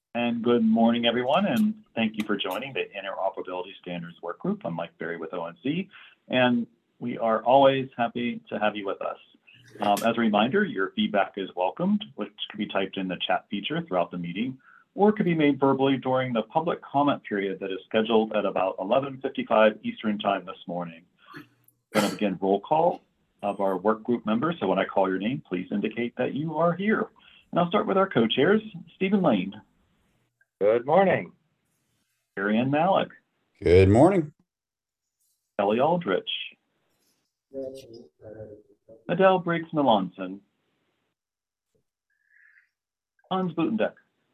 And good morning, everyone, and thank you for joining the Interoperability Standards Workgroup. I'm Mike Berry with ONC, and we are always happy to have you with us. As a reminder, your feedback is welcomed, which can be typed in the chat feature throughout the meeting, or could be made verbally during the public comment period that is scheduled at about 11:55 Eastern Time this morning. I'm going to begin roll call of our workgroup members, so when I call your name, please indicate that you are here. And I'll start with our co-chairs, Stephen Lane. Good morning. Arian Malik. Good morning. Kelly Aldrich. Adele Briggs Melanson. Hans Butendeck.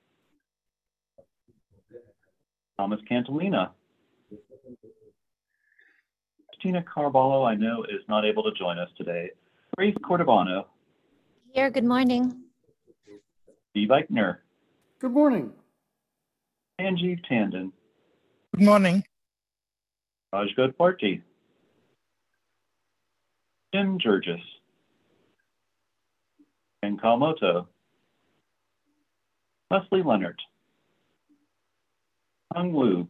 Thomas Cantalina. Tina Carballo, I know, is not able to join us today. Grace Cordovano. Here, good morning. Steve Eichner. Good morning. Sanjeev Tandon. Good morning. Rajgod Party. Jim Jurgis. Ken Kawamoto. Leslie Leonard. Hung Lu.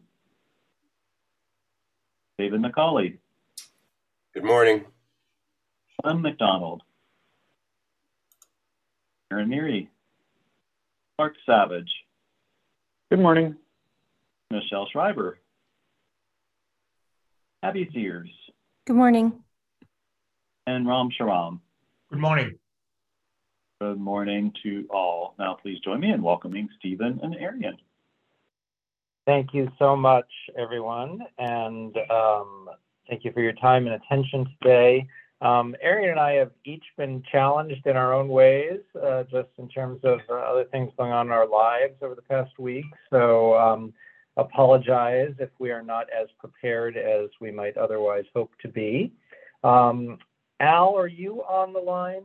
David McCauley. Good morning. Clem McDonald. Aaron Neary. Mark Savage. Good morning. Michelle Schreiber. Abby Sears. Good morning. And Ram Sharam. Good morning. Good morning to all. Now please join me in welcoming Stephen and Arian. Thank you so much, everyone, and thank you for your time and attention today. Arian and I have each been challenged in our own ways, just in terms of other things going on in our lives over the past week. So apologize if we are not as prepared as we might otherwise hope to be. Al, are you on the line?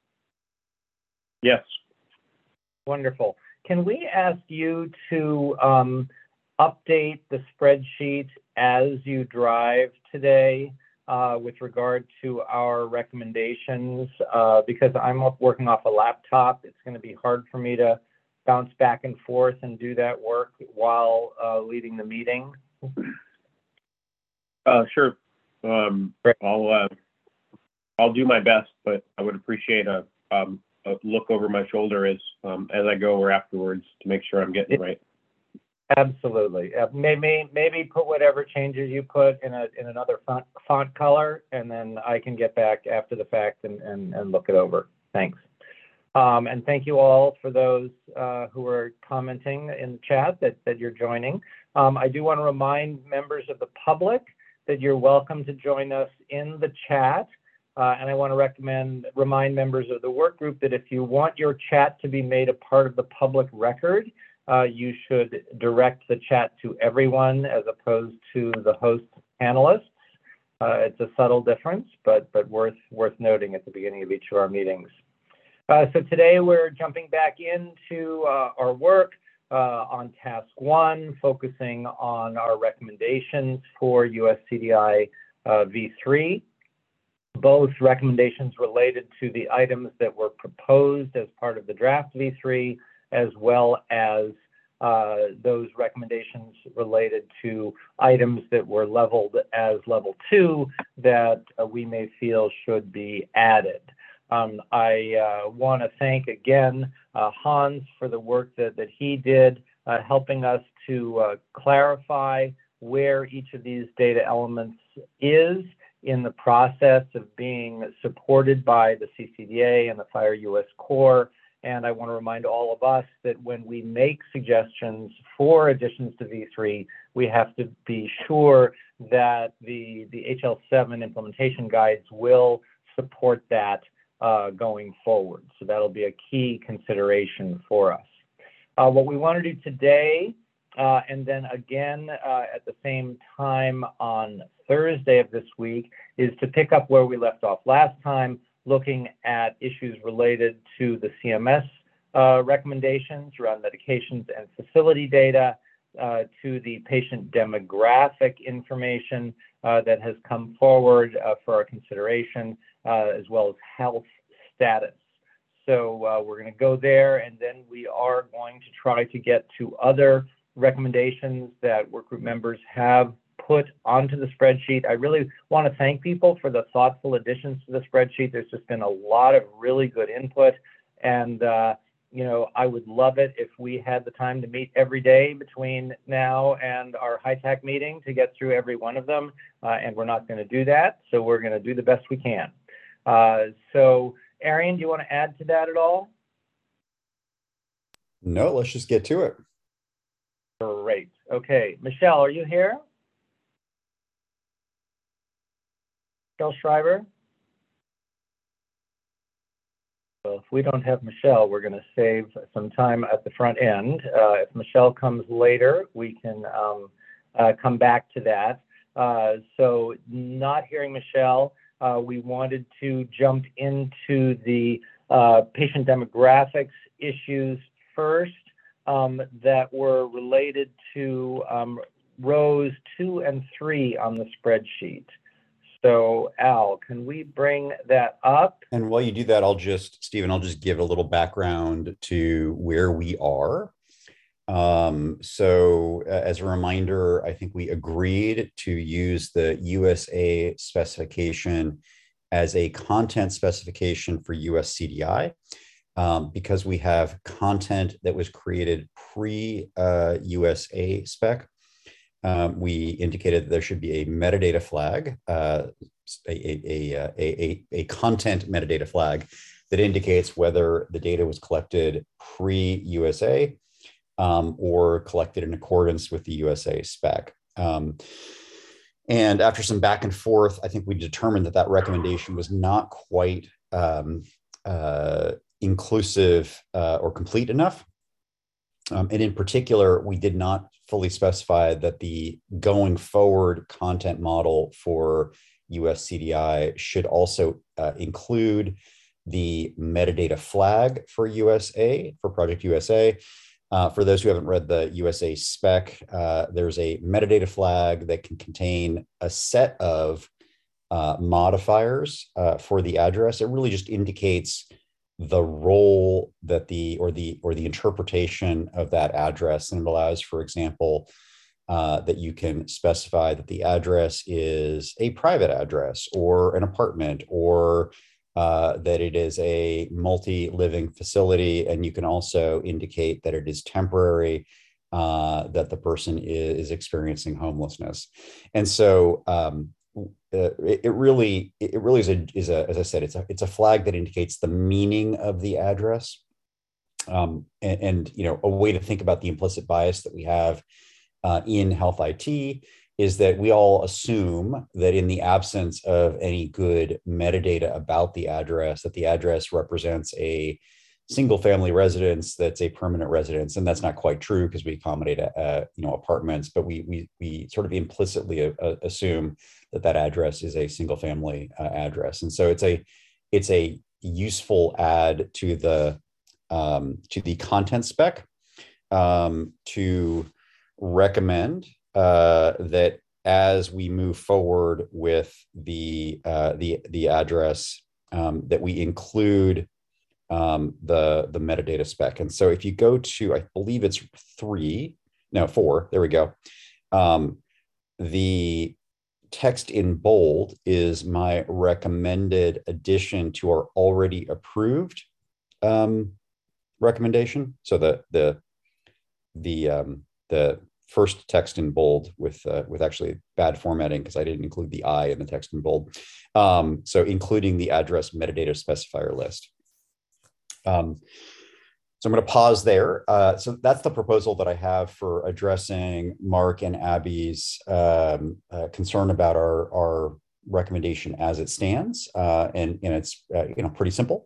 Yes. Wonderful. Can we ask you to update the spreadsheet as you drive today with regard to our recommendations? Because I'm working off a laptop, it's going to be hard for me to bounce back and forth and do that work while leading the meeting. Sure. I'll do my best, but I would appreciate a look over my shoulder as I go or afterwards to make sure I'm getting it right. Absolutely. Maybe put whatever changes you put in another font color, and then I can get back after the fact and look it over. Thanks. And thank you all for those who are commenting in the chat that you're joining. I do want to remind members of the public that you're welcome to join us in the chat. And I want to remind members of the work group that if you want your chat to be made a part of the public record, you should direct the chat to everyone as opposed to the host panelists. It's a subtle difference, but worth noting at the beginning of each of our meetings. So today we're jumping back into our work on task 1, focusing on our recommendations for USCDI V3. Both recommendations related to the items that were proposed as part of the draft V3, as well as those recommendations related to items that were leveled as level 2 that we may feel should be added. I want to thank again Hans for the work that he did, helping us to clarify where each of these data elements is in the process of being supported by the CCDA and the FHIR US Core. And I want to remind all of us that when we make suggestions for additions to V3, we have to be sure that the HL7 implementation guides will support that going forward. So that'll be a key consideration for us. What we want to do today, and then again at the same time on Thursday of this week, is to pick up where we left off last time, looking at issues related to the CMS recommendations around medications and facility data, to the patient demographic information that has come forward for our consideration, as well as health status. So we're going to go there, and then we are going to try to get to other recommendations that workgroup members have put onto the spreadsheet. I really want to thank people for the thoughtful additions to the spreadsheet. There's just been a lot of really good input, and I would love it if we had the time to meet every day between now and our HITAC meeting to get through every one of them, and we're not going to do that, so we're going to do the best we can. So Arian, do you want to add to that at all? No, let's just get to it. Great. Okay, Michelle, are you here? Michelle Schreiber? Well, if we don't have Michelle, we're going to save some time at the front end. If Michelle comes later, we can come back to that. So not hearing Michelle, we wanted to jump into the patient demographics issues first that were related to rows 2 and 3 on the spreadsheet. So Al, can we bring that up? And while you do that, Stephen, I'll just give a little background to where we are. So as a reminder, I think we agreed to use the USA specification as a content specification for US CDI because we have content that was created pre-USA spec. We indicated that there should be a metadata flag, a content metadata flag that indicates whether the data was collected pre-USA or collected in accordance with the USA spec. And after some back and forth, I think we determined that that recommendation was not quite inclusive or complete enough. And in particular, we did not fully specify that the going forward content model for US CDI should also include the metadata flag for USA, for Project USA. For those who haven't read the USA spec, there's a metadata flag that can contain a set of modifiers for the address. It really just indicates the role that or the interpretation of that address, and it allows, for example, that you can specify that the address is a private address or an apartment, or that it is a multi-living facility, and you can also indicate that it is temporary, that the person is experiencing homelessness. And so it really is as I said, it's a flag that indicates the meaning of the address, and a way to think about the implicit bias that we have in health IT is that we all assume that in the absence of any good metadata about the address, that the address represents a single family residence that's a permanent residence. And that's not quite true because we accommodate apartments, but we sort of implicitly assume that that address is a single family address. And so it's a useful add to the content spec to recommend that as we move forward with the address, that we include the metadata spec. And so if you go to, I believe it's 4, there we go. The text in bold is my recommended addition to our already approved recommendation. So the first text in bold with actually bad formatting because I didn't include the I in the text in bold. So including the address metadata specifier list. So I'm going to pause there. So that's the proposal that I have for addressing Mark and Abby's concern about our recommendation as it stands, and it's pretty simple.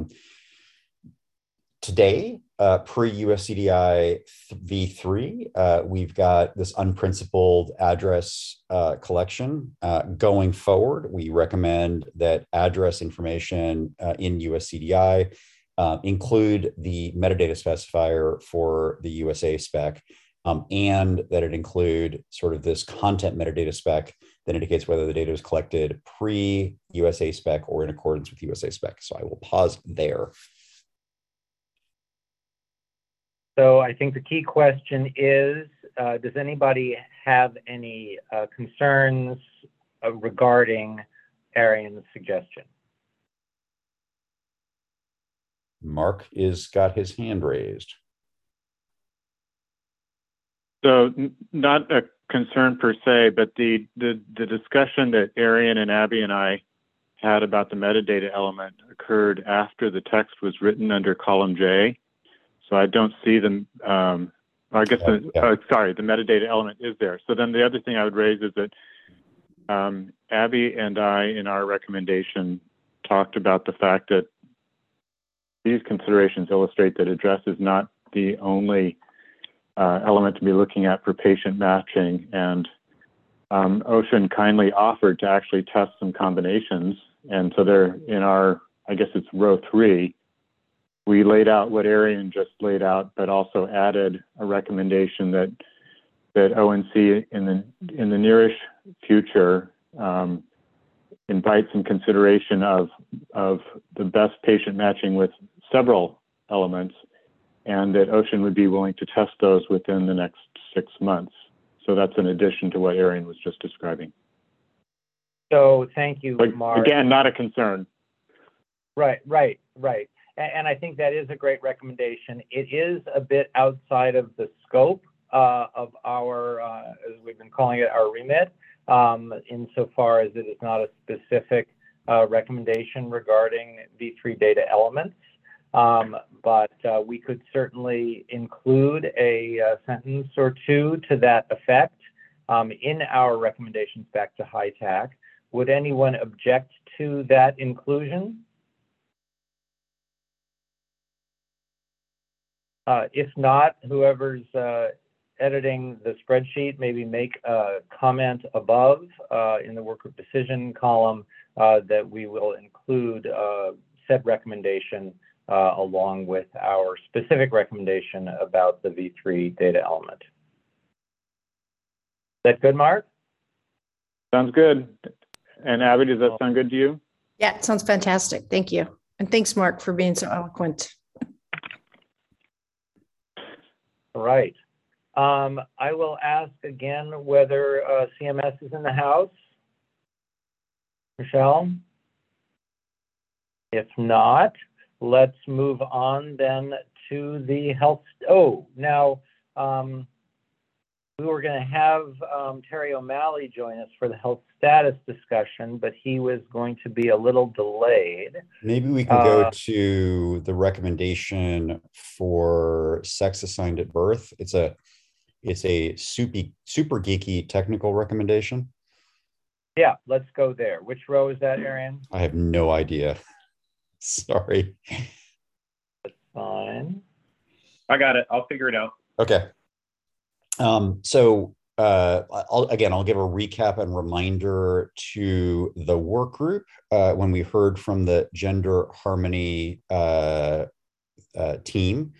Today, pre-USCDI v3, we've got this unprincipled address collection. Going forward, we recommend that address information in USCDI include the metadata specifier for the USA spec, and that it include sort of this content metadata spec that indicates whether the data was collected pre-USA spec or in accordance with USA spec. So I will pause there. So I think the key question is, does anybody have any concerns regarding Arian's suggestion? Mark is got his hand raised. So not a concern per se, but the discussion that Arian and Abby and I had about the metadata element occurred after the text was written under column J. So I don't see them, I guess, the metadata element is there. So then the other thing I would raise is that Abby and I, in our recommendation, talked about the fact that these considerations illustrate that address is not the only element to be looking at for patient matching. And Ocean kindly offered to actually test some combinations. And so they're in our, I guess it's row 3, we laid out what Arian just laid out, but also added a recommendation that ONC in the nearish future invite some consideration of the best patient matching with several elements, and that Ocean would be willing to test those within the next 6 months. So that's in addition to what Arian was just describing. So thank you, but Mark. Again, not a concern. Right. And I think that is a great recommendation. It is a bit outside of the scope of our, as we've been calling it, our remit, insofar as it is not a specific recommendation regarding V3 data elements. But we could certainly include a sentence or two to that effect in our recommendations back to HITAC. Would anyone object to that inclusion? If not, whoever's editing the spreadsheet, maybe make a comment above in the work group decision column that we will include said recommendation along with our specific recommendation about the V3 data element. Is that good, Mark? Sounds good. And Abby, does that sound good to you? Yeah, it sounds fantastic. Thank you. And thanks, Mark, for being so eloquent. All right. I will ask again whether CMS is in the house. Michelle? If not, let's move on then to the health. Oh, now we were going to have Terry O'Malley join us for the health status discussion, but he was going to be a little delayed. Maybe we can go to the recommendation for sex assigned at birth. It's a super geeky technical recommendation. Yeah, let's go there. Which row is that, Arian? I have no idea. Sorry. That's fine. I got it. I'll figure it out. Okay. So I'll give a recap and reminder to the work group when we heard from the Gender Harmony team.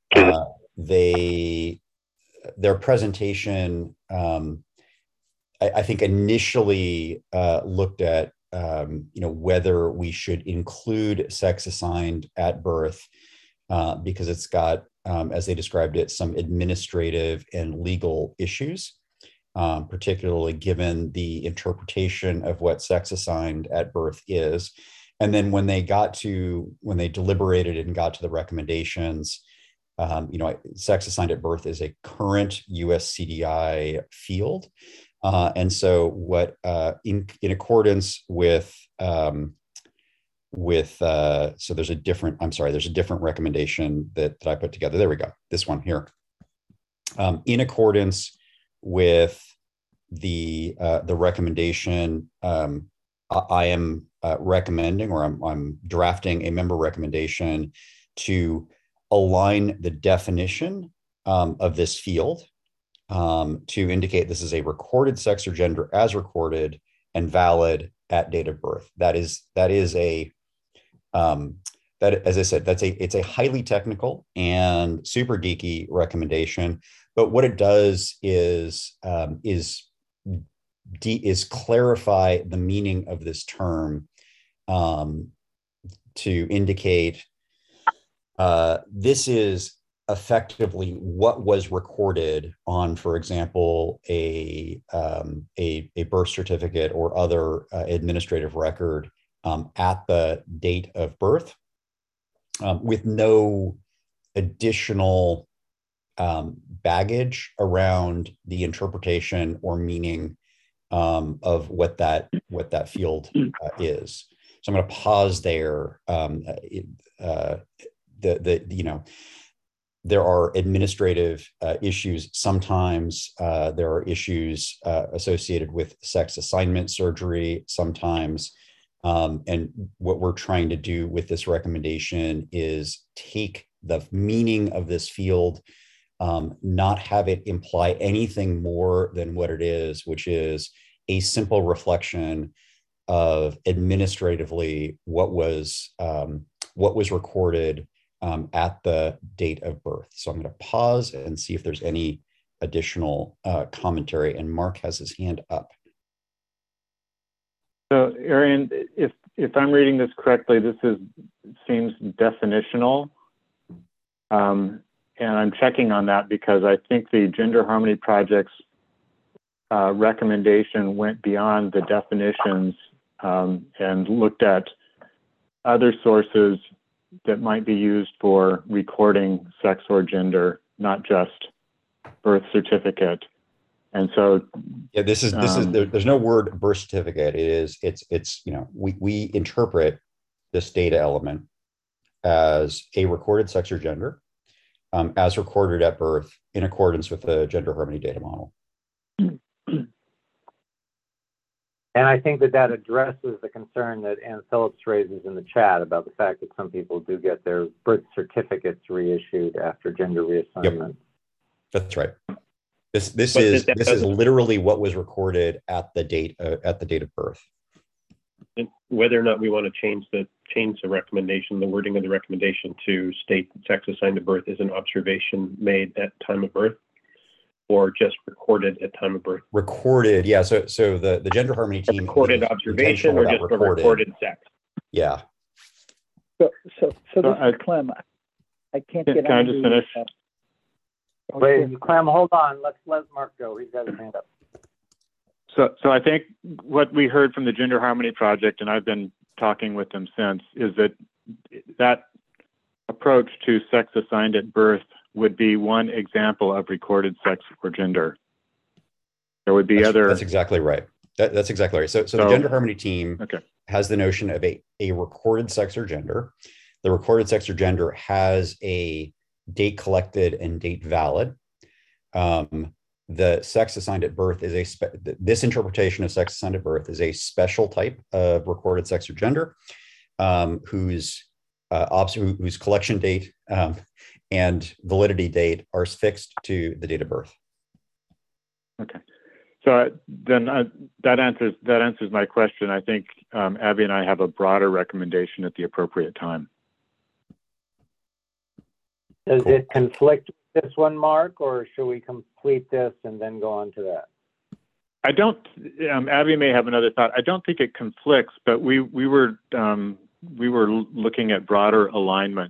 Their presentation, I think, initially looked at whether we should include sex assigned at birth because it's got, as they described it, some administrative and legal issues, particularly given the interpretation of what sex assigned at birth is. And then when they deliberated and got to the recommendations, sex assigned at birth is a current US CDI field. And so what, in accordance with, so there's a different recommendation that I put together. There we go. This one here. In accordance with the recommendation, I am recommending, or I'm drafting a member recommendation to align the definition of this field to indicate this is a recorded sex or gender as recorded and valid at date of birth. That is a as I said, it's a highly technical and super geeky recommendation. But what it does is clarify the meaning of this term to indicate this is effectively what was recorded on, for example, a birth certificate or other administrative record at the date of birth, with no additional baggage around the interpretation or meaning of what that field is. So I'm going to pause there. There are administrative issues. Sometimes there are issues associated with sex assignment surgery. Sometimes, and what we're trying to do with this recommendation is take the meaning of this field, not have it imply anything more than what it is, which is a simple reflection of administratively what was recorded at the date of birth. So I'm going to pause and see if there's any additional commentary. And Mark has his hand up. So, Arian, if I'm reading this correctly, this seems definitional, and I'm checking on that because I think the Gender Harmony Project's recommendation went beyond the definitions and looked at other sources that might be used for recording sex or gender, not just birth certificate. And so, yeah, this is there's no word birth certificate. It's we interpret this data element as a recorded sex or gender, as recorded at birth in accordance with the Gender Harmony Data Model. And I think that addresses the concern that Ann Phillips raises in the chat about the fact that some people do get their birth certificates reissued after gender reassignment. Yep. That's right. This is literally what was recorded at the date of birth. And whether or not we want to change the recommendation, the wording of the recommendation to state that sex assigned at birth is an observation made at time of birth, or just recorded at time of birth? Recorded, yeah. So the Gender Harmony team. Recorded observation or just a recorded sex? Yeah. So this is Clem. I can't get. Can I just finish? Wait, Clem, hold on. Let Mark go. He's got his hand up. So I think what we heard from the Gender Harmony Project, and I've been talking with them since, is that approach to sex assigned at birth would be one example of recorded sex or gender. There would be other. That's exactly right. That's exactly right. So the Gender Harmony team has the notion of a recorded sex or gender. The recorded sex or gender has a date collected and date valid. The sex assigned at birth is this interpretation of sex assigned at birth is a special type of recorded sex or gender, whose collection date and validity date are fixed to the date of birth. Okay, so then that answers my question. I think Abby and I have a broader recommendation at the appropriate time. Does it conflict with this one, Mark, or should we complete this and then go on to that? I don't. Abby may have another thought. I don't think it conflicts, but we were looking at broader alignment.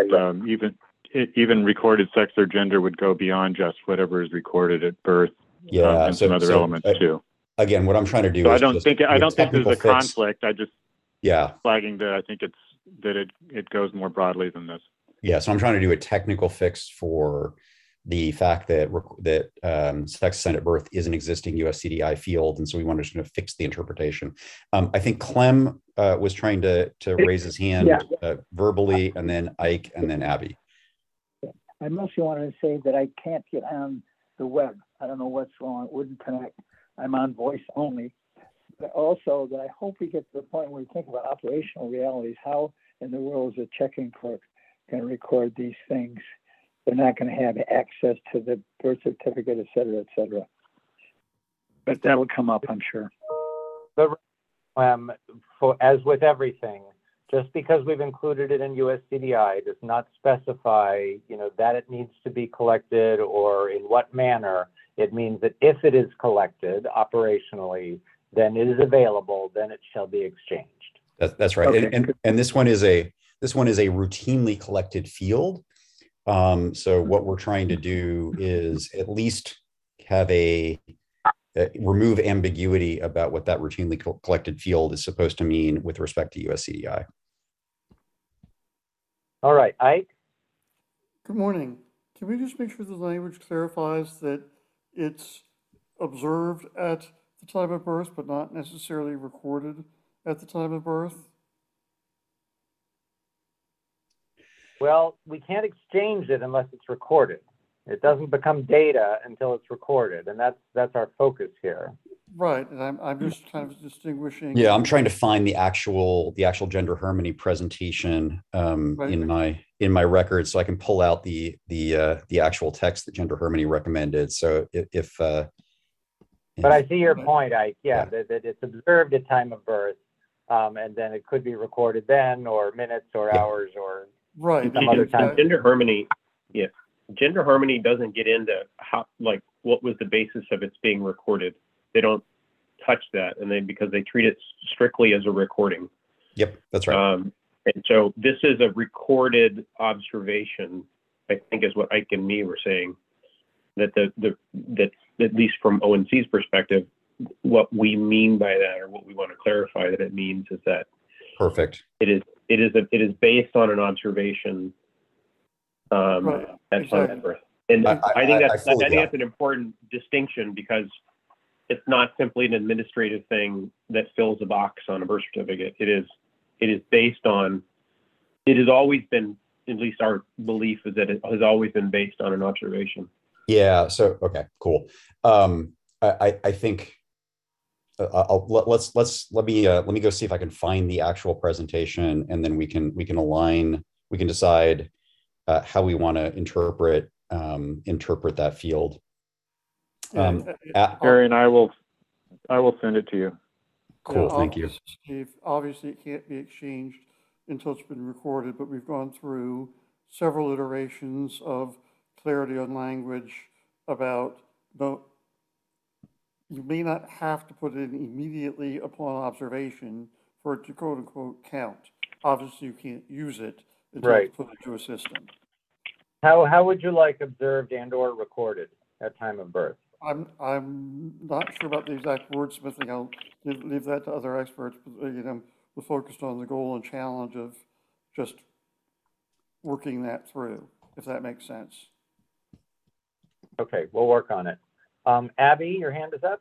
Even recorded sex or gender would go beyond just whatever is recorded at birth. Yeah, and some other elements too. Again, what I'm trying to do is I don't think there's a conflict. I just flagging that I think it goes more broadly than this. Yeah, so I'm trying to do a technical fix for the fact that sex assigned at birth is an existing USCDI field, and so we wanted to fix the interpretation. I think Clem was trying to raise his hand verbally, and then Ike, and then Abby. I mostly wanted to say that I can't get on the web. I don't know what's wrong. It wouldn't connect. I'm on voice only. But also that I hope we get to the point where we think about operational realities. How in the world is a check-in clerk going to record these things? They're not going to have access to the birth certificate, et cetera, et cetera. But that'll come up, I'm sure. As with everything, just because we've included it in USCDI does not specify, that it needs to be collected or in what manner. It means that if it is collected operationally, then it is available, then it shall be exchanged. That's right. Okay. And this one is a routinely collected field. So what we're trying to do is at least have remove ambiguity about what that routinely collected field is supposed to mean with respect to USCDI. All right, Ike? Good morning. Can we just make sure the language clarifies that it's observed at the time of birth, but not necessarily recorded at the time of birth? Well, we can't exchange it unless it's recorded. It doesn't become data until it's recorded, and that's our focus here. Right, and I'm just kind of distinguishing. Yeah, I'm trying to find the actual gender harmony presentation right. in my record, so I can pull out the actual text that Gender Harmony recommended. So if but I see your point, Ike. Yeah, that it's observed at time of birth, and then it could be recorded then, or minutes, or hours, or right. some other time. Gender harmony, yeah. Gender harmony doesn't get into how, like, what was the basis of its being recorded. They don't touch that, and because they treat it strictly as a recording. Yep, that's right. And so this is a recorded observation, I think, is what Ike and me were saying. That that at least from ONC's perspective, what we mean by that, or what we want to clarify that it means, is that perfect. It is based on an observation right. at time of birth. And I think that's an important distinction, because it's not simply an administrative thing that fills a box on a birth certificate. It is based on. It has always been, at least our belief is that it has always been based on an observation. Yeah. So okay, cool. I think let me go see if I can find the actual presentation, and then we can align. We can decide how we want to interpret that field. Arian, I will send it to you. Cool, thank you. Steve, obviously it can't be exchanged until it's been recorded, but we've gone through several iterations of clarity on language about you may not have to put it in immediately upon observation for it to quote unquote count. Obviously you can't use it until it's put into a system. How would you like observed and or recorded at time of birth? I'm not sure about the exact wordsmithing. I'll leave that to other experts, but we're focused on the goal and challenge of just working that through, if that makes sense. Okay, we'll work on it. Abby, your hand is up.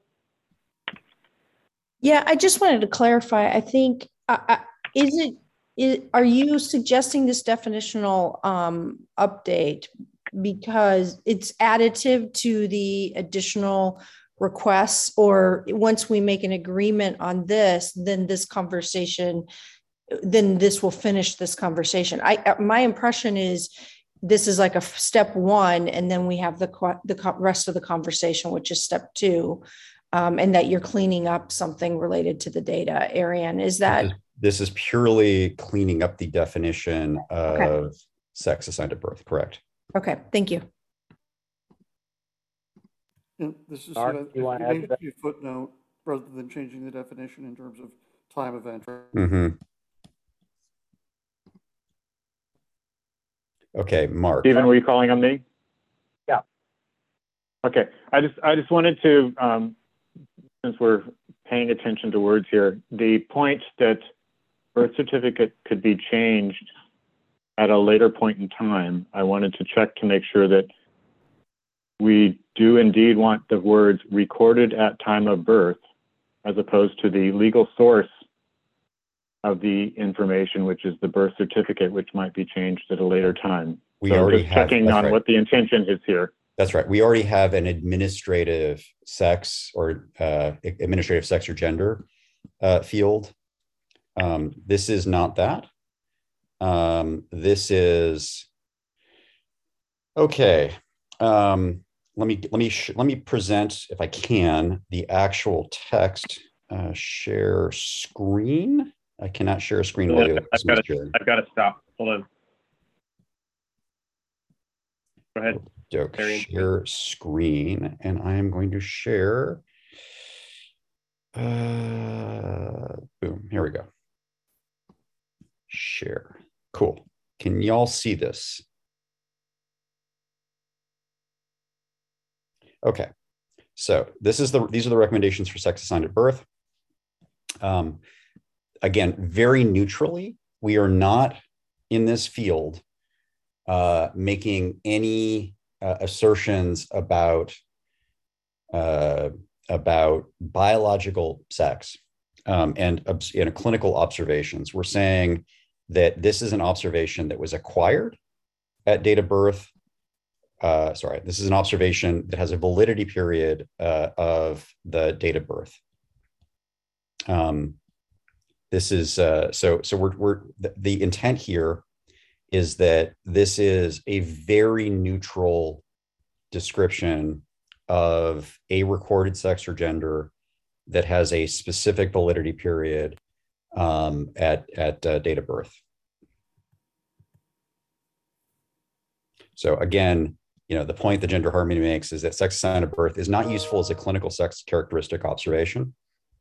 Yeah, I just wanted to clarify. I think, are you suggesting this definitional update because it's additive to the additional requests, or once we make an agreement on this, then this will finish this conversation? My impression is this is like a step one, and then we have the rest of the conversation, which is step two, and that you're cleaning up something related to the data. Arian, is that? This is purely cleaning up the definition of sex assigned at birth, correct? Okay, thank you. And this is you want to add to that? A footnote rather than changing the definition in terms of time of entry. Mm-hmm. Okay, Mark. Stephen, were you calling on me? Yeah. Okay, I just wanted to, since we're paying attention to words here, the point that birth certificate could be changed at a later point in time, I wanted to check to make sure that we do indeed want the words recorded at time of birth, as opposed to the legal source of the information, which is the birth certificate, which might be changed at a later time. We already have, checking on what the intention is here. That's right. We already have an administrative sex or gender field. This is not that. This is okay. Let me present, if I can, the actual text. Share screen. I cannot share a screen while I've got to stop. Hold on. Go ahead. Share screen, and I am going to share. Boom. Here we go. Share. Cool. Can y'all see this? Okay, so these are the recommendations for sex assigned at birth. Again, very neutrally, we are not in this field making any assertions about biological sex and clinical observations. We're saying that this is an observation that was acquired at date of birth. This is an observation that has a validity period of the date of birth. This is the intent here is that this is a very neutral description of a recorded sex or gender that has a specific validity period at date of birth. So again, the point that Gender Harmony makes is that sex assigned at birth is not useful as a clinical sex characteristic observation.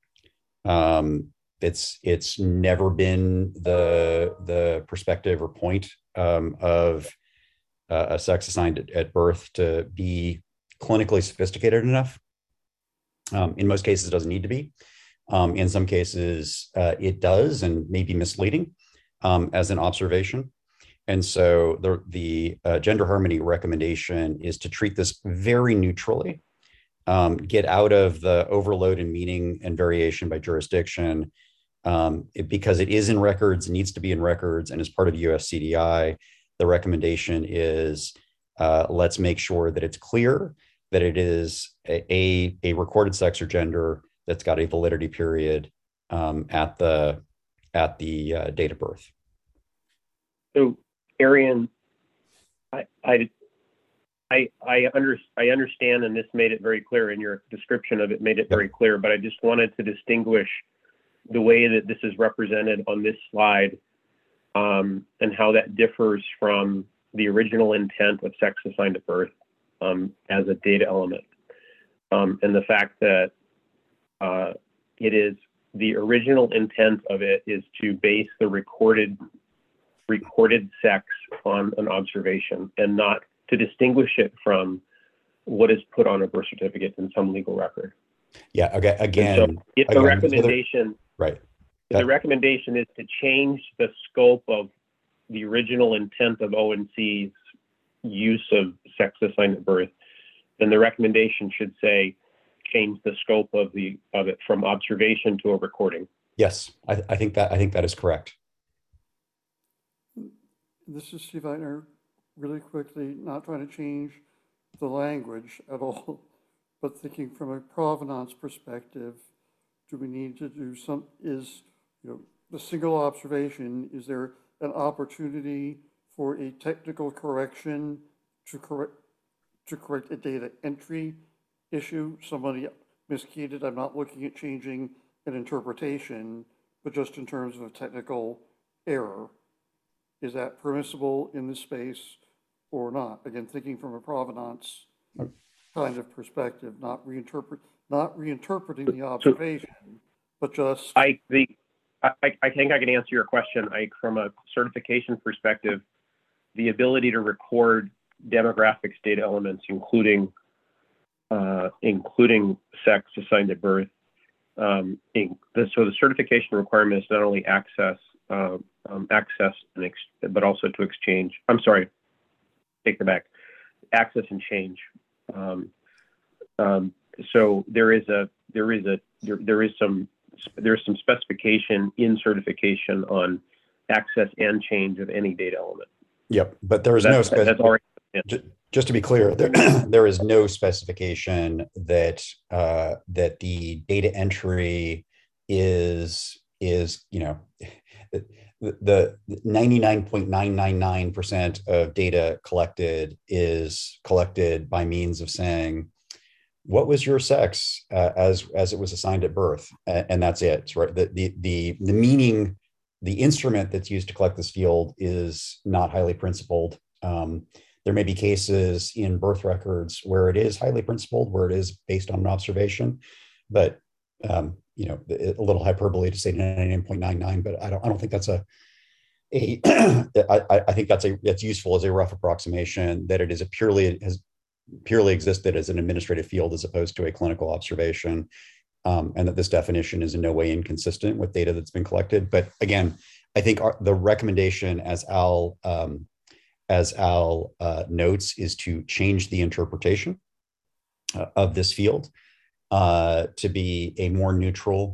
It's never been the perspective or point of a sex assigned at birth to be clinically sophisticated enough. In most cases, it doesn't need to be. In some cases, it does and may be misleading as an observation. And so the Gender Harmony recommendation is to treat this very neutrally, get out of the overload in meaning and variation by jurisdiction, because it is in records, needs to be in records, and as part of USCDI, the recommendation is let's make sure that it's clear that it is a recorded sex or gender that's got a validity period at the date of birth. So, Arian, I understand, and this made it very clear in your description of it, made it very clear, but I just wanted to distinguish the way that this is represented on this slide and how that differs from the original intent of sex assigned at birth as a data element. And the fact that it is the original intent of it is to base the recorded sex on an observation and not to distinguish it from what is put on a birth certificate in some legal record. Yeah, okay, again. And so if the recommendation, right. The recommendation is to change the scope of the original intent of ONC's use of sex assigned at birth, then the recommendation should say change the scope of it from observation to a recording. Yes, I think that is correct. This is Steve Eitner. Really quickly, not trying to change the language at all, but thinking from a provenance perspective, do we need to do the single observation, is there an opportunity for a technical correction to correct a data entry issue? Somebody miskeyed it. I'm not looking at changing an interpretation, but just in terms of a technical error. Is that permissible in this space or not? Again, thinking from a provenance kind of perspective, not reinterpreting the observation, but just. I think I can answer your question. From a certification perspective, the ability to record demographics data elements, including sex assigned at birth. So the certification requirement is not only access, but also to exchange. I'm sorry, take that back. Access and change. So there is some specification in certification on access and change of any data element. Yep, but there is no specification. Just to be clear, there is no specification that the data entry is the 99.999% of data collected is collected by means of saying, what was your sex as it was assigned at birth, and that's it. Right? The meaning, the instrument that's used to collect this field is not highly principled. There may be cases in birth records where it is highly principled, where it is based on an observation, but a little hyperbole to say 99.99. But I don't think that's I think that's useful as a rough approximation. That it is purely existed as an administrative field as opposed to a clinical observation, and that this definition is in no way inconsistent with data that's been collected. But again, I think the recommendation, as Al notes, is to change the interpretation of this field to be a more neutral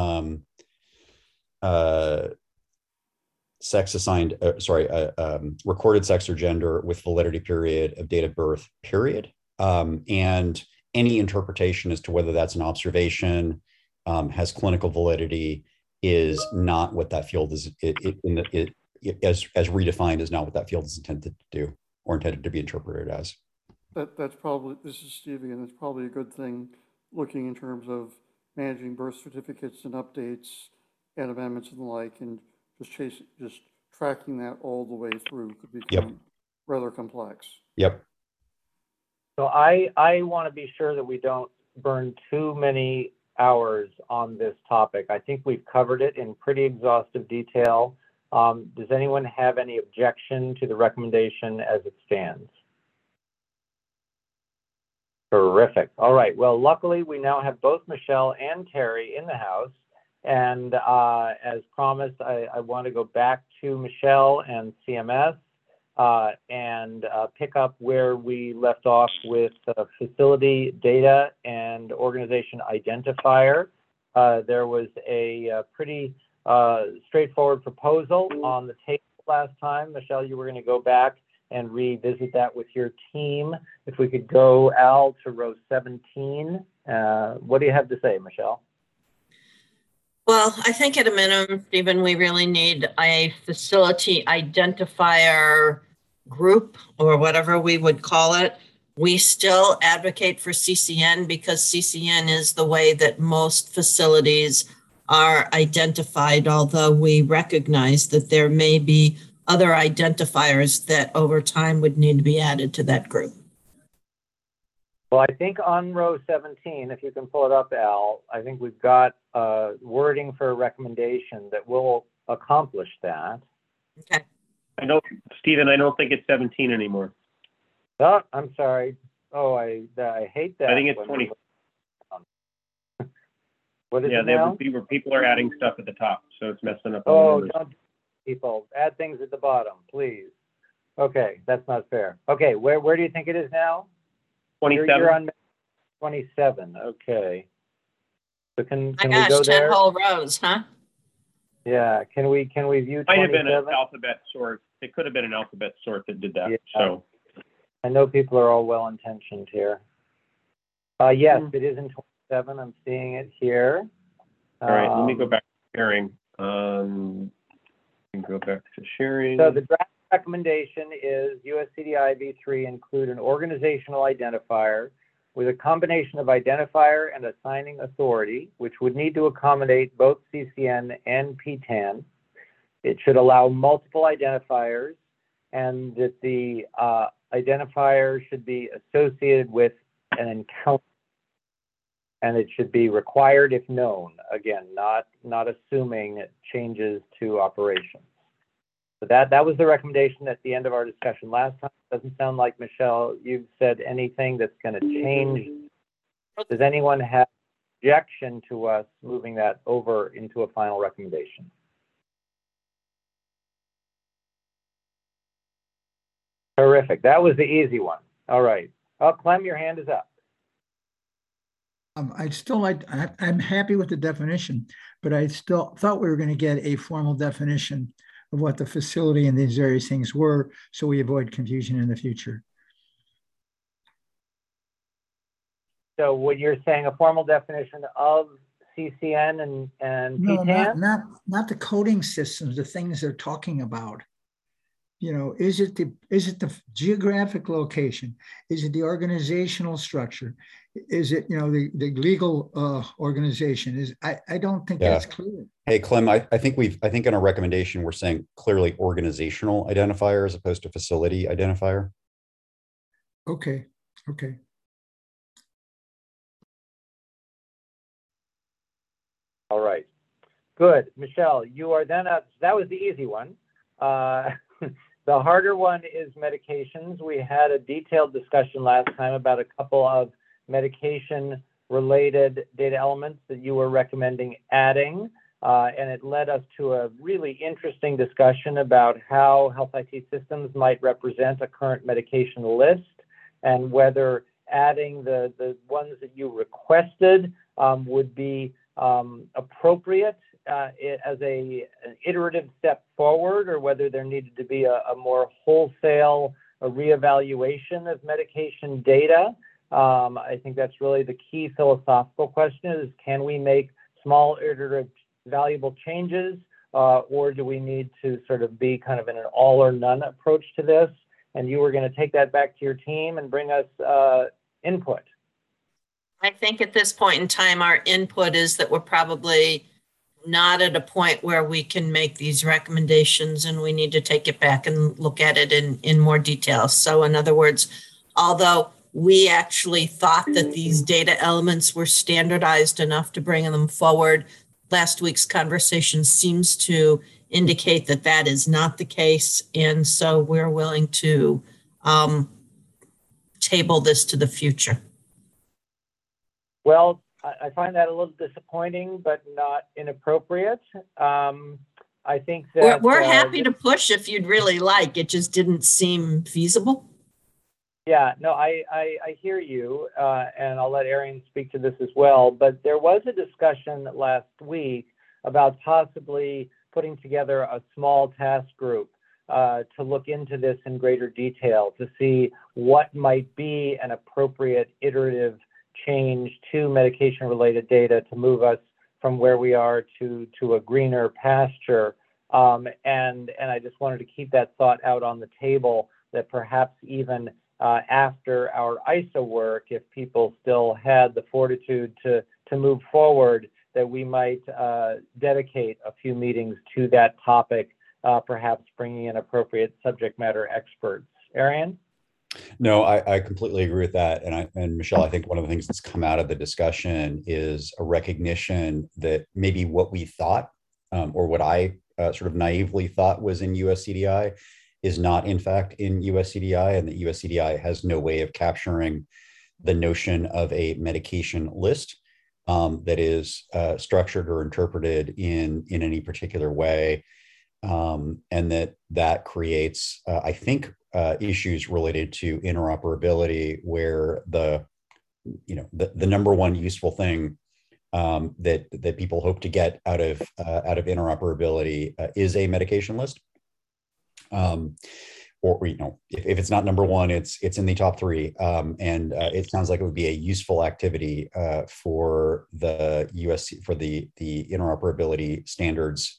sex assigned, recorded sex or gender with validity period of date of birth, period. And any interpretation as to whether that's an observation, has clinical validity, is not what that field is, as redefined, is not what that field is intended to do or intended to be interpreted as. That's probably, this is Steve again, that's probably a good thing, looking in terms of managing birth certificates and updates and amendments and the like, and just tracking that all the way through could become rather complex. Yep. So I want to be sure that we don't burn too many hours on this topic. I think we've covered it in pretty exhaustive detail. Does anyone have any objection to the recommendation as it stands? Terrific. All right. Well, luckily, we now have both Michelle and Terry in the house. And as promised, I want to go back to Michelle and CMS and pick up where we left off with facility data and organization identifier. There was a pretty straightforward proposal on the table last time. Michelle, you were going to go back and revisit that with your team. If we could go, Al, to row 17. What do you have to say, Michelle? Well, I think at a minimum, Stephen, we really need a facility identifier group, or whatever we would call it. We still advocate for CCN because CCN is the way that most facilities are identified, although we recognize that there may be other identifiers that over time would need to be added to that group. Well, I think on row 17, if you can pull it up, Al, I think we've got wording for a recommendation that will accomplish that. Okay. I don't, Stephen, I don't think it's 17 anymore. Oh, I'm sorry. Oh, I hate that. I think it's 20. What is it now? People are adding stuff at the top, so it's messing up. Oh, don't, people, add things at the bottom, please. Okay, that's not fair. Okay, where do you think it is now? 27. You're on 27. Okay. So can we gosh, go 10 there? whole rows, huh? Yeah. Can we view 27? Might have been an alphabet sort. It could have been an alphabet sort that did that. Yeah. So I know people are all well intentioned here. Yes, it is in 27. I'm seeing it here. All right. Let me go back to sharing. Go back to sharing. So the draft recommendation is US CDI v3 include an organizational identifier with a combination of identifier and assigning authority, which would need to accommodate both CCN and PTAN. It should allow multiple identifiers, and that the identifier should be associated with an encounter, and it should be required if known. Again, not assuming changes to operations. So that was the recommendation at the end of our discussion last time. Doesn't sound like, Michelle, you've said anything that's going to change. Does anyone have objection to us moving that over into a final recommendation? Terrific. That was the easy one. All right. Oh, Clem, your hand is up. I'm happy with the definition, but I still thought we were going to get a formal definition of what the facility and these various things were, so we avoid confusion in the future. So what you're saying, a formal definition of CCN and PTAN? No, not the coding systems, the things they're talking about. You know, is it the geographic location? Is it the organizational structure? Is it, you know, the legal organization? I don't think that's clear. Hey, Clem, I think in our recommendation, we're saying clearly organizational identifier as opposed to facility identifier. Okay. All right. Good. Michelle, you are then up. That was the easy one. The harder one is medications. We had a detailed discussion last time about a couple of medication-related data elements that you were recommending adding, and it led us to a really interesting discussion about how health IT systems might represent a current medication list and whether adding the ones that you requested would be appropriate as an iterative step forward, or whether there needed to be a more wholesale reevaluation of medication data. I think that's really the key philosophical question is, can we make small iterative valuable changes, or do we need to sort of be kind of in an all or none approach to this? And you were going to take that back to your team and bring us input. I think at this point in time, our input is that we're probably not at a point where we can make these recommendations, and we need to take it back and look at it in more detail. So in other words, although we actually thought that these data elements were standardized enough to bring them forward, last week's conversation seems to indicate that that is not the case. And so we're willing to table this to the future. Well, I find that a little disappointing, but not inappropriate. I think that we're happy to push if you'd really like. It just didn't seem feasible. Yeah, no, I hear you, and I'll let Arian speak to this as well. But there was a discussion last week about possibly putting together a small task group to look into this in greater detail, to see what might be an appropriate iterative change to medication-related data to move us from where we are to a greener pasture. And I just wanted to keep that thought out on the table, that perhaps even after our ISO work, if people still had the fortitude to move forward, that we might dedicate a few meetings to that topic, perhaps bringing in appropriate subject matter experts. Arian? No, I completely agree with that. And Michelle, I think one of the things that's come out of the discussion is a recognition that maybe what we thought, or what I sort of naively thought was in USCDI, is not in fact in USCDI, and that USCDI has no way of capturing the notion of a medication list that is structured or interpreted in any particular way, and that creates, I think, issues related to interoperability, where the number one useful thing that people hope to get out of interoperability is a medication list. Or if it's not number one, it's in the top three, and it sounds like it would be a useful activity for the the interoperability standards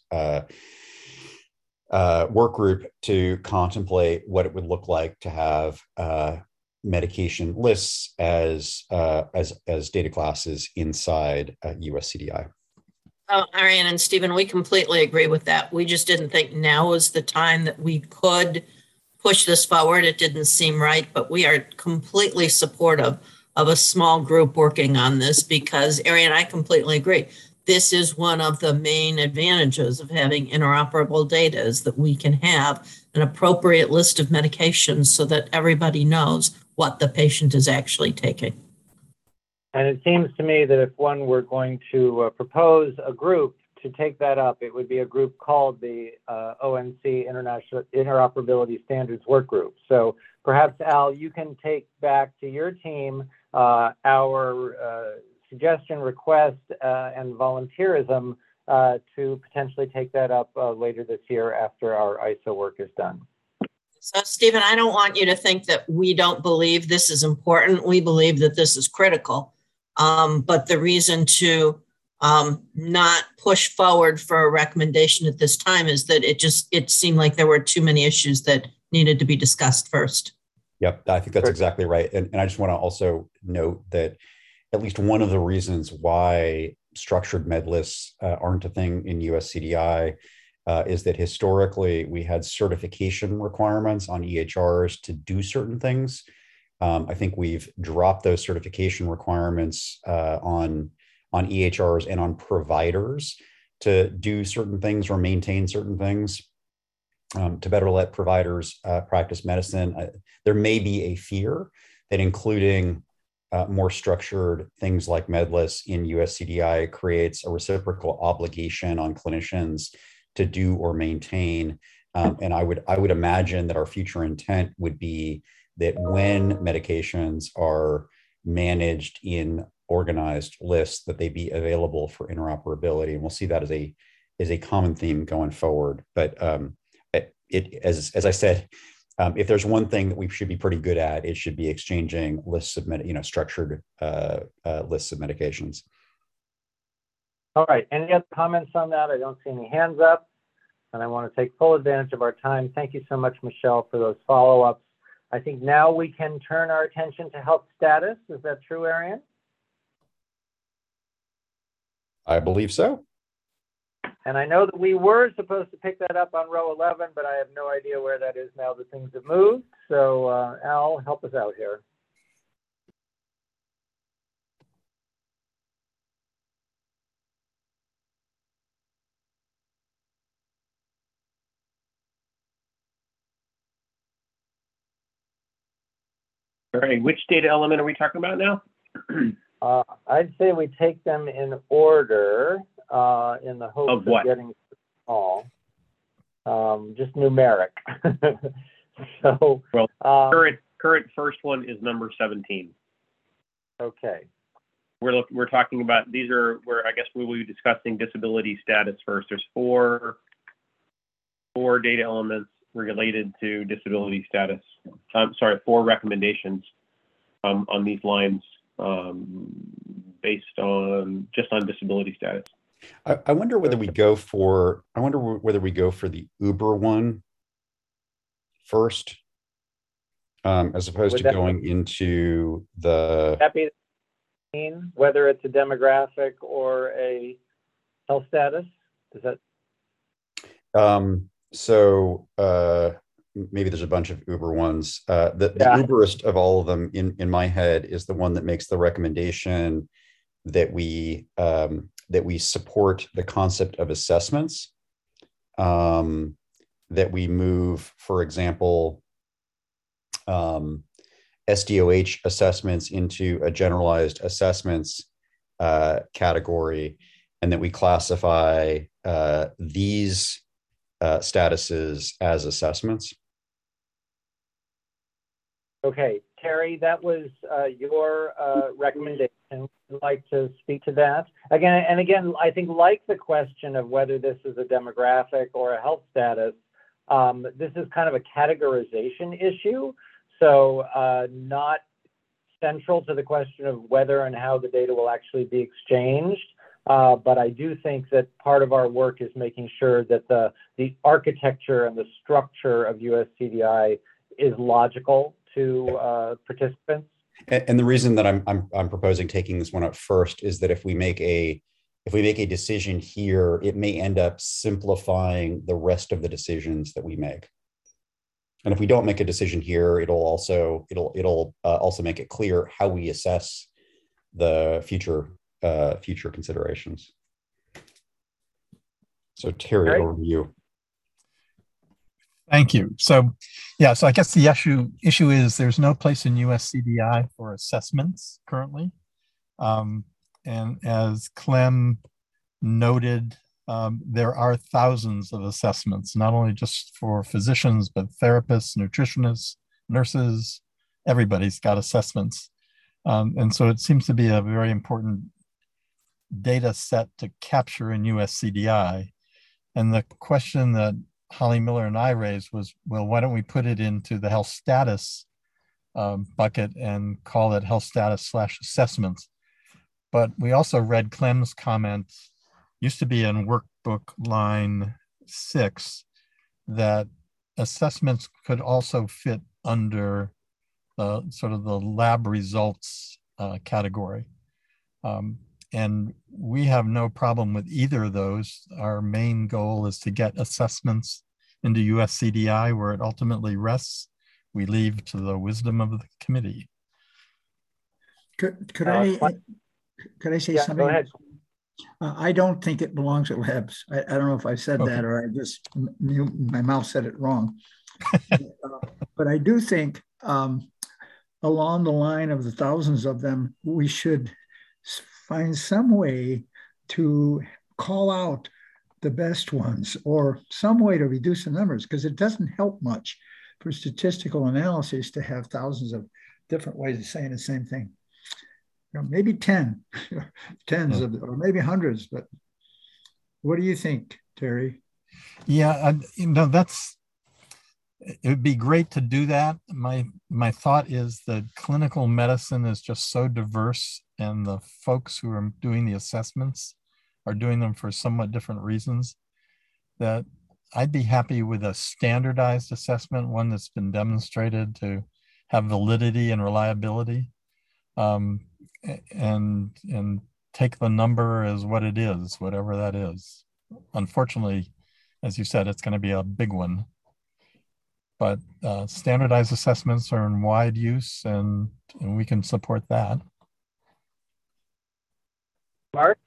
work group to contemplate what it would look like to have medication lists as data classes inside USCDI. Oh, Arian and Stephen, we completely agree with that. We just didn't think now was the time that we could push this forward. It didn't seem right, but we are completely supportive of a small group working on this, because Arian, I completely agree. This is one of the main advantages of having interoperable data, is that we can have an appropriate list of medications so that everybody knows what the patient is actually taking. And it seems to me that if one were going to propose a group to take that up, it would be a group called the ONC International Interoperability Standards Work Group. So perhaps, Al, you can take back to your team our suggestion, request, and volunteerism to potentially take that up later this year after our ISO work is done. So, Stephen, I don't want you to think that we don't believe this is important. We believe that this is critical. But the reason to not push forward for a recommendation at this time is that it seemed like there were too many issues that needed to be discussed first. Yep, I think that's exactly right. And I just want to also note that at least one of the reasons why structured med lists aren't a thing in USCDI is that historically we had certification requirements on EHRs to do certain things. I think we've dropped those certification requirements on EHRs and on providers to do certain things or maintain certain things. to better let providers practice medicine. There may be a fear that including more structured things like MedList in USCDI creates a reciprocal obligation on clinicians to do or maintain. And I would imagine that our future intent would be that when medications are managed in organized lists, that they be available for interoperability. And we'll see that as a common theme going forward. But as I said, if there's one thing that we should be pretty good at, it should be exchanging lists of structured lists of medications. All right. Any other comments on that? I don't see any hands up, and I want to take full advantage of our time. Thank you so much, Michelle, for those follow-ups. I think now we can turn our attention to health status. Is that true, Arian? I believe so. And I know that we were supposed to pick that up on row 11, but I have no idea where that is now that things have moved. So Al, help us out here. All right, which data element are we talking about now? I'd say we take them in order in the hopes of getting all. Just numeric. So, well, current first one is number 17. Okay. We're talking about, these are where I guess we will be discussing disability status first. There's four data elements related to disability status. Four recommendations on these lines based on disability status. I wonder whether we go for the Uber one first, as opposed to going into the. That be whether it's a demographic or a health status? Does that? So maybe there's a bunch of Uber ones. The Uberist of all of them in my head is the one that makes the recommendation that we support the concept of assessments, that we move, for example, SDOH assessments into a generalized assessments category, and that we classify these statuses as assessments. Okay, Terry, that was your recommendation. Would you like to speak to that? Again, I think like the question of whether this is a demographic or a health status, this is kind of a categorization issue. So not central to the question of whether and how the data will actually be exchanged. But I do think that part of our work is making sure that the architecture and the structure of USCDI is logical to participants. And the reason that I'm proposing taking this one up first is that if we make a decision here, it may end up simplifying the rest of the decisions that we make. And if we don't make a decision here, it'll also make it clear how we assess the future considerations. So Terry, over to you. Thank you. So I guess the issue is there's no place in USCDI for assessments currently. And as Clem noted, there are thousands of assessments, not only just for physicians, but therapists, nutritionists, nurses, everybody's got assessments. And so it seems to be a very important data set to capture in USCDI. And the question that Holly Miller and I raised was, well, why don't we put it into the health status bucket and call it health status / assessments? But we also read Clem's comment, used to be in workbook line 6, that assessments could also fit under sort of the lab results category. And we have no problem with either of those. Our main goal is to get assessments into USCDI where it ultimately rests. We leave to the wisdom of the committee. Could I say something? Go ahead. I don't think it belongs at Labs. I don't know if I said Okay. that or I just knew my mouth said it wrong. But I do think along the line of the thousands of them, we should find some way to call out the best ones or some way to reduce the numbers, because it doesn't help much for statistical analysis to have thousands of different ways of saying the same thing. You know, maybe 10, tens of, or maybe hundreds, but what do you think, Terry? Yeah, you know, it would be great to do that. My thought is that clinical medicine is just so diverse, and the folks who are doing the assessments are doing them for somewhat different reasons, that I'd be happy with a standardized assessment, one that's been demonstrated to have validity and reliability, and take the number as what it is, whatever that is. Unfortunately, as you said, it's going to be a big one. But standardized assessments are in wide use, and we can support that. Mark?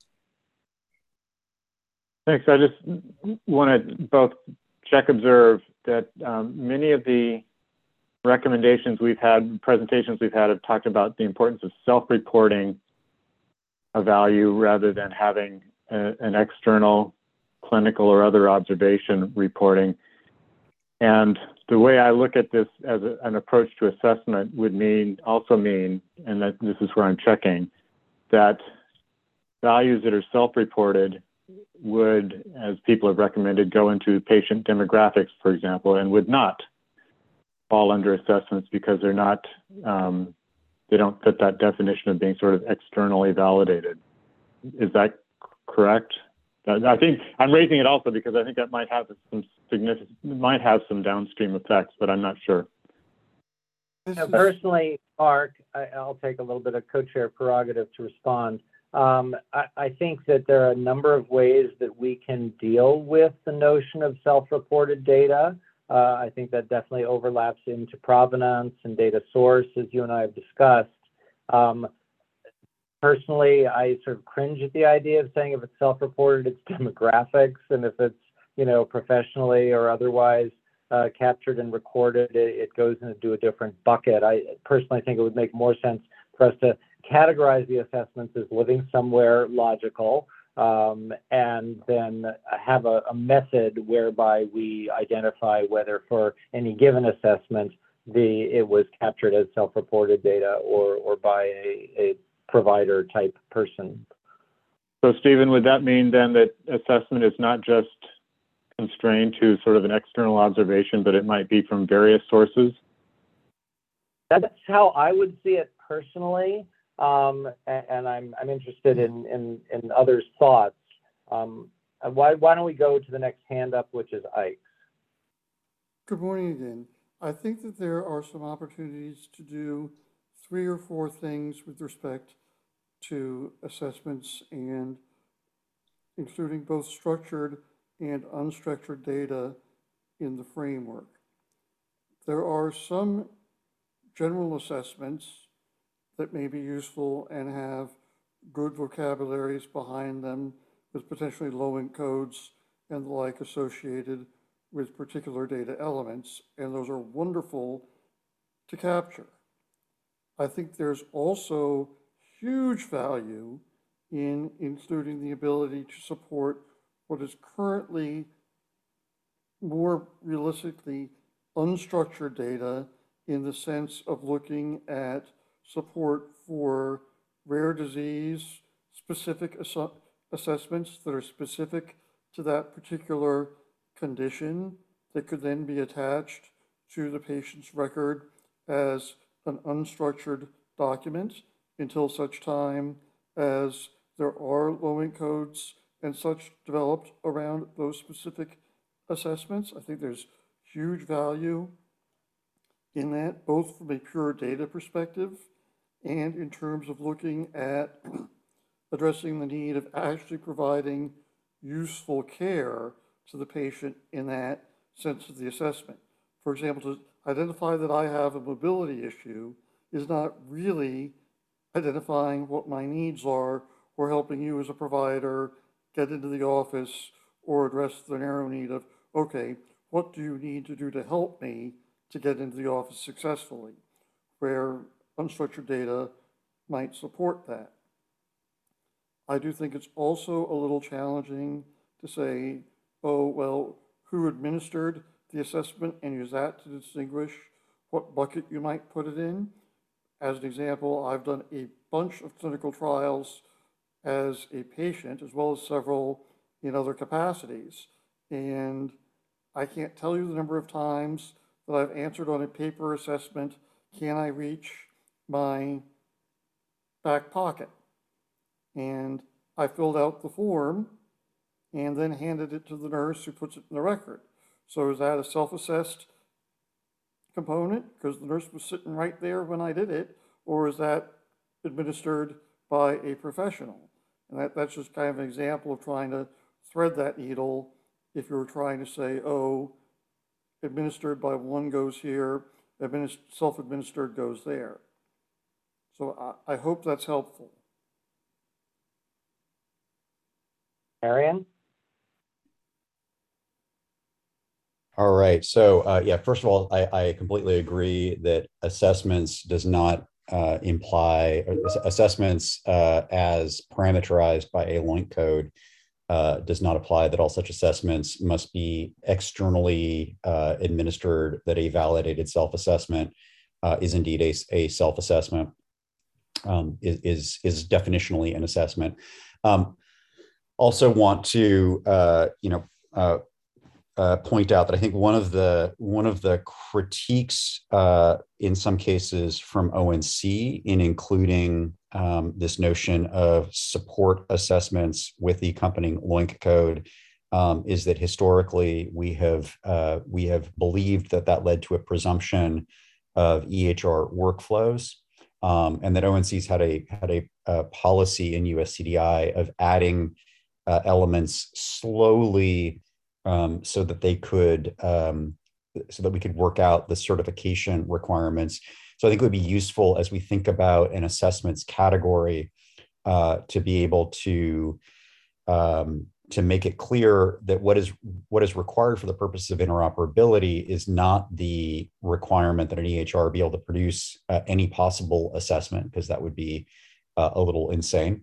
Thanks. I just want to both observe that many of the recommendations we've had, presentations we've had, have talked about the importance of self-reporting a value rather than having an external clinical or other observation reporting. And the way I look at this as an approach to assessment would also mean, and that this is where I'm checking, that values that are self-reported would, as people have recommended, go into patient demographics, for example, and would not fall under assessments because they're not, they don't fit that definition of being sort of externally validated. Is that correct? I think I'm raising it also because I think that might have some downstream effects, but I'm not sure. Personally, Mark, I'll take a little bit of co-chair prerogative to respond. I think that there are a number of ways that we can deal with the notion of self-reported data. I think that definitely overlaps into provenance and data source, as you and I have discussed. Personally, I sort of cringe at the idea of saying if it's self-reported, it's demographics, and if it's, you know, professionally or otherwise captured and recorded, it goes into a different bucket. I personally think it would make more sense for us to categorize the assessments as living somewhere logical, and then have a method whereby we identify whether for any given assessment it was captured as self-reported data or by a provider type person. So Stephen, would that mean then that assessment is not just constrained to sort of an external observation, but it might be from various sources? That's how I would see it personally. And I'm interested in others' thoughts. Why don't we go to the next hand up, which is Ike? Good morning again. I think that there are some opportunities to do 3 or 4 things with respect to assessments, and including both structured and unstructured data in the framework. There are some general assessments that may be useful and have good vocabularies behind them with potentially low encodes and the like associated with particular data elements, and those are wonderful to capture. I think there's also huge value in including the ability to support what is currently more realistically unstructured data, in the sense of looking at support for rare disease specific assessments that are specific to that particular condition that could then be attached to the patient's record as an unstructured document until such time as there are low encodes and such developed around those specific assessments. I think there's huge value in that, both from a pure data perspective and in terms of looking at addressing the need of actually providing useful care to the patient in that sense of the assessment. For example, to identify that I have a mobility issue is not really identifying what my needs are or helping you as a provider get into the office or address the narrow need of, okay, what do you need to do to help me to get into the office successfully, where unstructured data might support that. I do think it's also a little challenging to say, oh, well, who administered the assessment and use that to distinguish what bucket you might put it in. As an example, I've done a bunch of clinical trials as a patient, as well as several in other capacities. And I can't tell you the number of times that I've answered on a paper assessment, can I reach my back pocket? And I filled out the form and then handed it to the nurse who puts it in the record. So is that a self-assessed component because the nurse was sitting right there when I did it, or is that administered by a professional? And that's just kind of an example of trying to thread that needle if you're trying to say, oh, administered by one goes here, self-administered goes there. So I hope that's helpful. Marion? All right. So yeah, first of all, I completely agree that assessments does not imply assessments as parameterized by a LOINC code does not apply that all such assessments must be externally administered, that a validated self-assessment is indeed a self-assessment, is definitionally an assessment. Also want to point out that I think one of the critiques in some cases from ONC in including this notion of support assessments with the accompanying LOINC code is that historically we have believed that led to a presumption of EHR workflows, and that ONC's had a policy in US CDI of adding elements slowly so that they could so that we could work out the certification requirements. So I think it would be useful as we think about an assessments category to be able to make it clear that what is required for the purpose of interoperability is not the requirement that an EHR be able to produce any possible assessment, because that would be a little insane.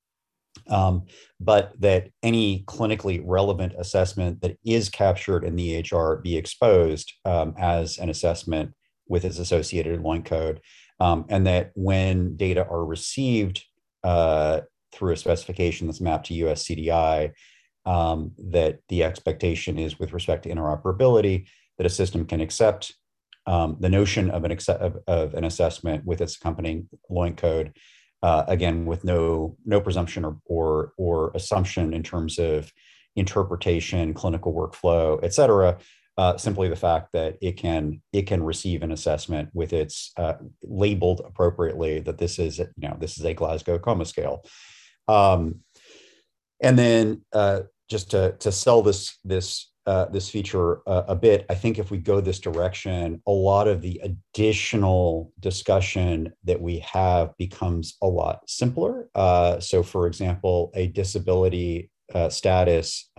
But that any clinically relevant assessment that is captured in the EHR be exposed as an assessment with its associated LOINC code, and that when data are received through a specification that's mapped to US CDI, that the expectation is with respect to interoperability that a system can accept the notion of an assessment with its accompanying LOINC code, again, with no presumption or assumption in terms of interpretation, clinical workflow, et cetera. Simply the fact that it can receive an assessment with its labeled appropriately that this is a Glasgow Coma Scale, and then just to sell this feature a bit, I think if we go this direction, a lot of the additional discussion that we have becomes a lot simpler. So, for example, a disability status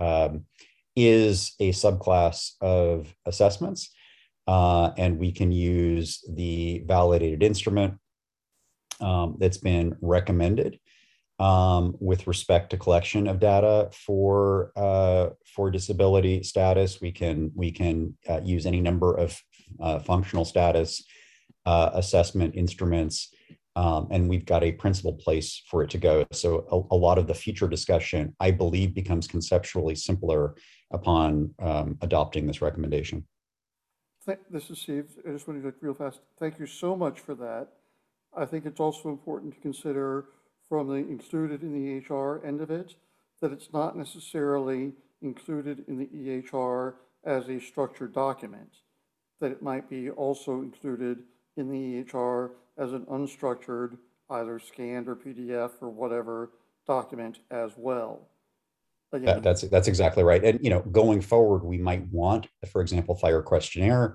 is a subclass of assessments, and we can use the validated instrument that's been recommended with respect to collection of data for disability status. We can use any number of functional status assessment instruments, and we've got a principal place for it to go. So a lot of the future discussion, I believe, becomes conceptually simpler upon adopting this recommendation. This is Steve. I just want to do it real fast. Thank you so much for that. I think it's also important to consider from the included in the EHR end of it, that it's not necessarily included in the EHR as a structured document, that it might be also included in the EHR as an unstructured, either scanned or PDF or whatever document as well. Again, that's exactly right. And going forward, we might want, for example, FHIR questionnaire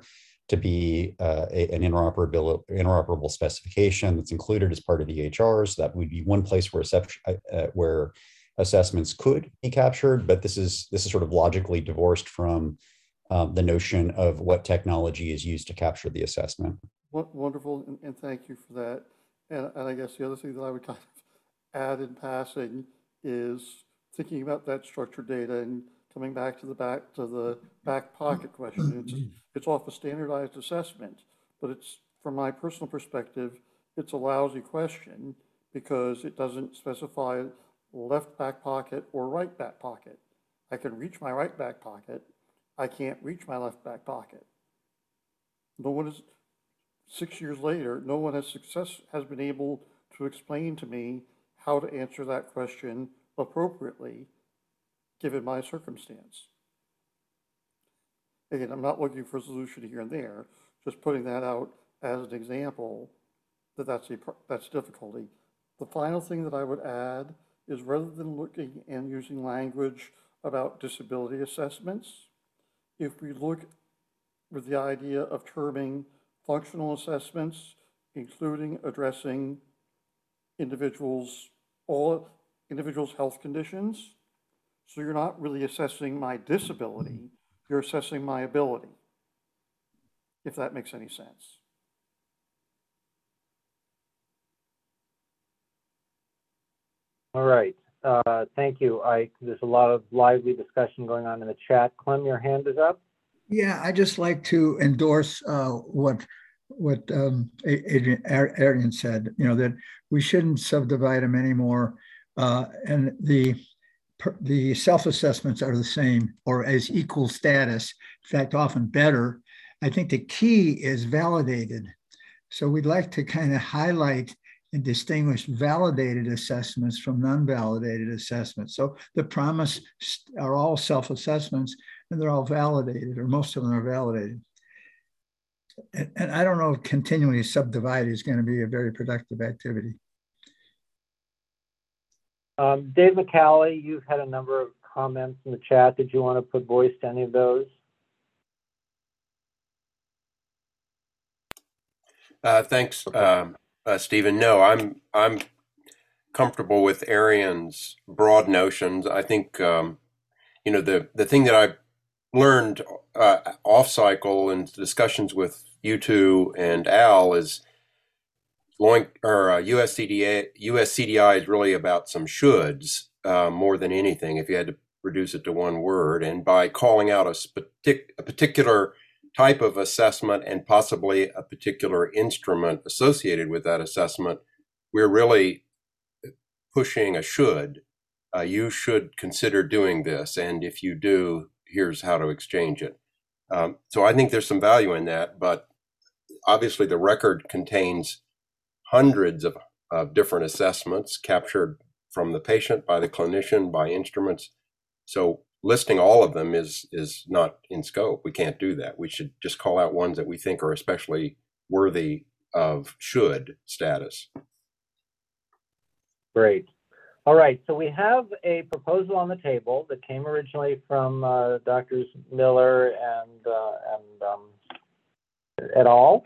to be an interoperable specification that's included as part of the EHR. So that would be one place where assessments could be captured, but this is sort of logically divorced from the notion of what technology is used to capture the assessment. Wonderful, and thank you for that. And I guess the other thing that I would kind of add in passing is thinking about that structured data and coming back to the back pocket question. It's off a standardized assessment, but it's, from my personal perspective, it's a lousy question because it doesn't specify left back pocket or right back pocket. I can reach my right back pocket. I can't reach my left back pocket. No one is, 6 years later, no one has been able to explain to me how to answer that question appropriately, given my circumstance. Again, I'm not looking for a solution here and there, just putting that out as an example that's difficulty. The final thing that I would add is, rather than looking and using language about disability assessments, if we look with the idea of terming functional assessments, including addressing all individuals' health conditions, so you're not really assessing my disability, you're assessing my ability, if that makes any sense. All right. Thank you, Ike. There's a lot of lively discussion going on in the chat. Clem, your hand is up. Yeah, I just like to endorse what Arian said. You know, that we shouldn't subdivide them anymore, and the self-assessments are the same or as equal status. In fact, often better. I think the key is validated. So we'd like to kind of highlight and distinguish validated assessments from non-validated assessments. So the PROMIS are all self-assessments and they're all validated, or most of them are validated. And I don't know if continually subdivided is going to be a very productive activity. Dave McCallie, you've had a number of comments in the chat. Did you want to put voice to any of those? Thanks, Stephen. No, I'm comfortable with Arian's broad notions. I think you know, the thing that I learned off cycle in discussions with you two and Al is US CDI is really about some shoulds more than anything, if you had to reduce it to one word. And by calling out a particular type of assessment and possibly a particular instrument associated with that assessment, we're really pushing a should. You should consider doing this, and if you do, here's how to exchange it. So I think there's some value in that, but obviously the record contains hundreds of different assessments captured from the patient, by the clinician, by instruments. So listing all of them is not in scope. We can't do that. We should just call out ones that we think are especially worthy of should status. Great. All right, so we have a proposal on the table that came originally from Drs. Miller and et al.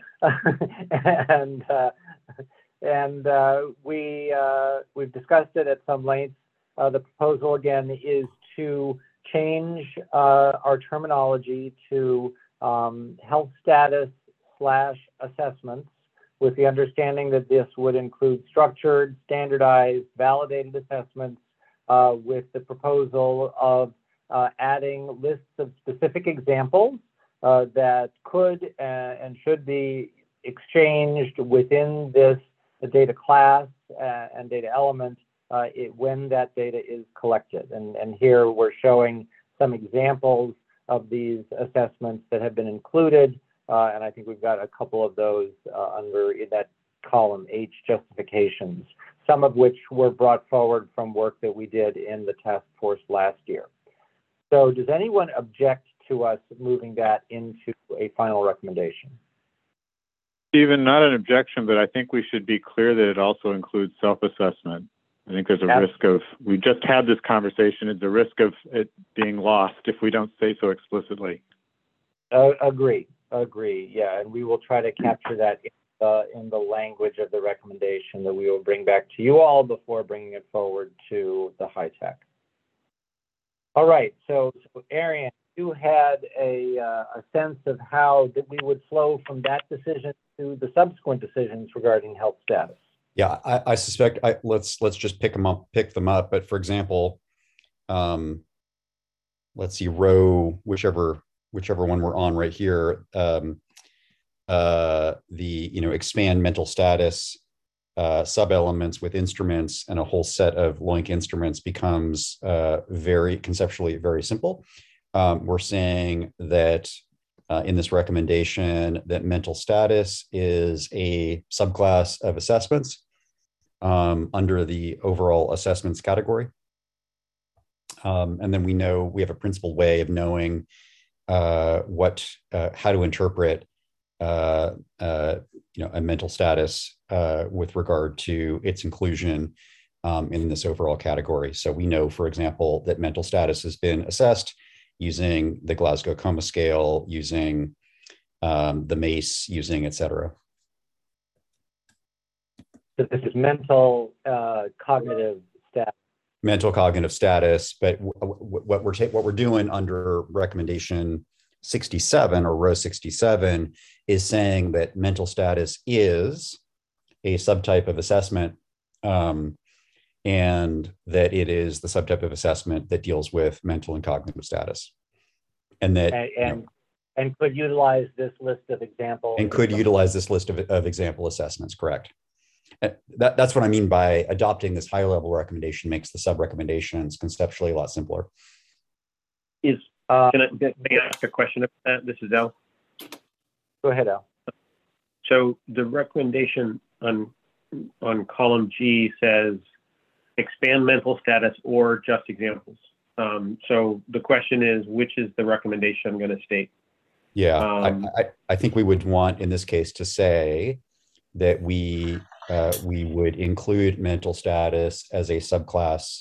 We've discussed it at some length. The proposal again is to change our terminology to health status / assessments, with the understanding that this would include structured, standardized, validated assessments, with the proposal of adding lists of specific examples that could and should be exchanged within this data class and data element when that data is collected. And here we're showing some examples of these assessments that have been included. And I think we've got a couple of those under that column H, justifications, some of which were brought forward from work that we did in the task force last year. So does anyone object to us moving that into a final recommendation? Stephen, not an objection, but I think we should be clear that it also includes self-assessment. I think there's a risk of, we just had this conversation, it's a risk of it being lost if we don't say so explicitly. Agree. Agree. Yeah, and we will try to capture that in the language of the recommendation that we will bring back to you all before bringing it forward to the high tech. All right. So Arian, you had a sense of how that we would flow from that decision to the subsequent decisions regarding health status. Yeah, I suspect let's just pick them up. But for example, let's see, row whichever one we're on right here. The expand mental status sub-elements with instruments and a whole set of LOINC instruments becomes very conceptually very simple. We're saying that in this recommendation that mental status is a subclass of assessments under the overall assessments category. And then we have a principled way of knowing how to interpret a mental status with regard to its inclusion in this overall category. So we know, for example, that mental status has been assessed using the Glasgow Coma Scale, using the MACE, using et cetera. So this is mental cognitive status. Mental cognitive status, but what we're doing under recommendation 67 or row 67 is saying that mental status is a subtype of assessment, and that it is the subtype of assessment that deals with mental and cognitive status, and that and could utilize this list of examples. And could utilize this list of example assessments, correct. That's what I mean by adopting this higher level recommendation makes the sub recommendations conceptually a lot simpler. Can I ask a question about that? This is Al. Go ahead, Al. So the recommendation on column G says expand mental status or just examples. So the question is, which is the recommendation I'm going to state? Yeah, I think we would want in this case to say that we would include mental status as a subclass,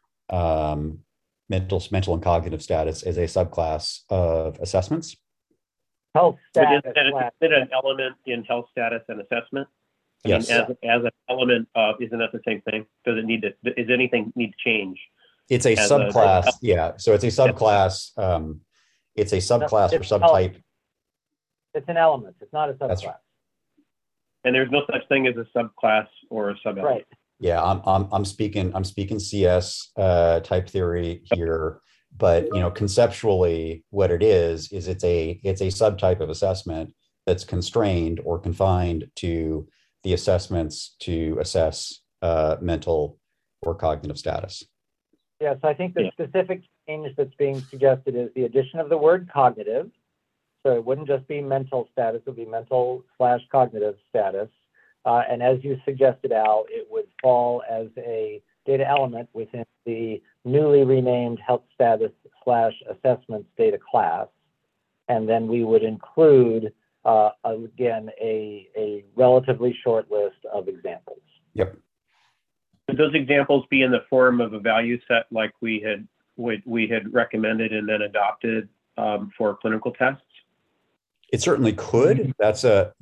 mental and cognitive status as a subclass of assessments. Health status. Is it an element in health status and assessment? Yes. I mean, as an element of, isn't that the same thing? Does anything need to change? It's a subclass. Yeah. So it's a subclass. It's a subclass or subtype. It's an element. It's not a subclass. That's right. And there's no such thing as a subclass or a sub-element. Right. Yeah, I'm speaking CS type theory here, but conceptually what it is it's a subtype of assessment that's constrained or confined to the assessments to assess mental or cognitive status. Yeah, so I think the specific change that's being suggested is the addition of the word cognitive. So it wouldn't just be mental status, it would be mental/cognitive status. And as you suggested, Al, it would fall as a data element within the newly renamed health status/assessments data class. And then we would include, again, a relatively short list of examples. Yep. Would those examples be in the form of a value set like we had recommended and then adopted for clinical tests? It certainly could. I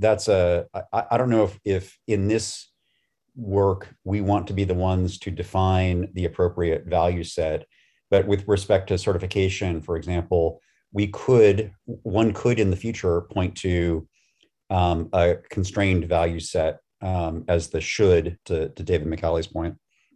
don't know if in this work we want to be the ones to define the appropriate value set, but with respect to certification, for example, one could in the future point to a constrained value set as the should to David McCauley's point.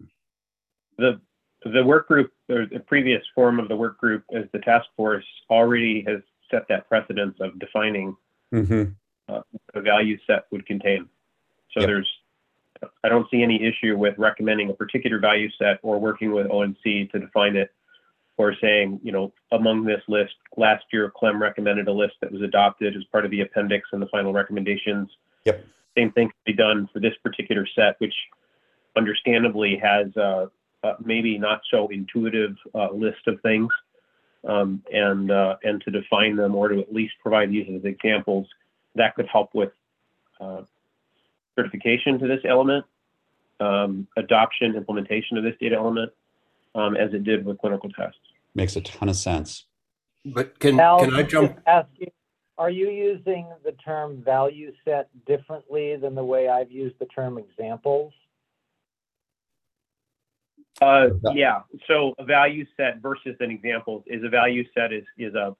The work group, or the previous form of the work group as the task force already has set that precedence of defining what a value set would contain. So I don't see any issue with recommending a particular value set or working with ONC to define it, or saying, among this list, last year Clem recommended a list that was adopted as part of the appendix and the final recommendations. Yep. Same thing can be done for this particular set, which understandably has maybe not so intuitive list of things. And to define them, or to at least provide these as examples, that could help with certification to this element, adoption, implementation of this data element, as it did with clinical tests. Makes a ton of sense. But can Al, I jump? are you using the term value set differently than the way I've used the term examples? Yeah. So a value set versus an example is a value set is a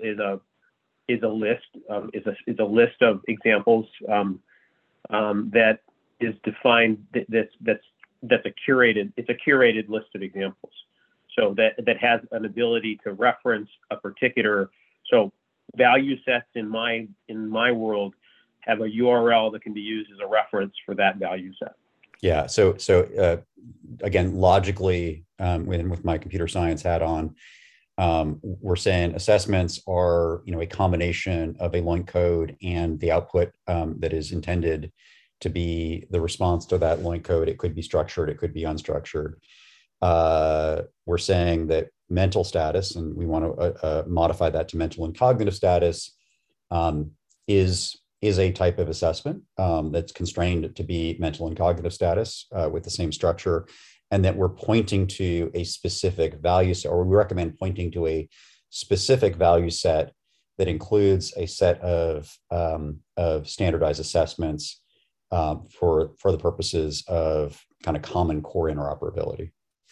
list is a list of examples that is defined. That's a curated list of examples. So that has an ability to reference a particular. So value sets in my world have a URL that can be used as a reference for that value set. Yeah. So again, logically, with my computer science hat on, we're saying assessments are, a combination of a LOINC code and the output that is intended to be the response to that LOINC code. It could be structured, it could be unstructured. We're saying that mental status, and we want to modify that to mental and cognitive status, is a type of assessment that's constrained to be mental and cognitive status with the same structure, and that we're pointing to a specific value set, or we recommend pointing to a specific value set that includes a set of standardized assessments for the purposes of kind of common core interoperability.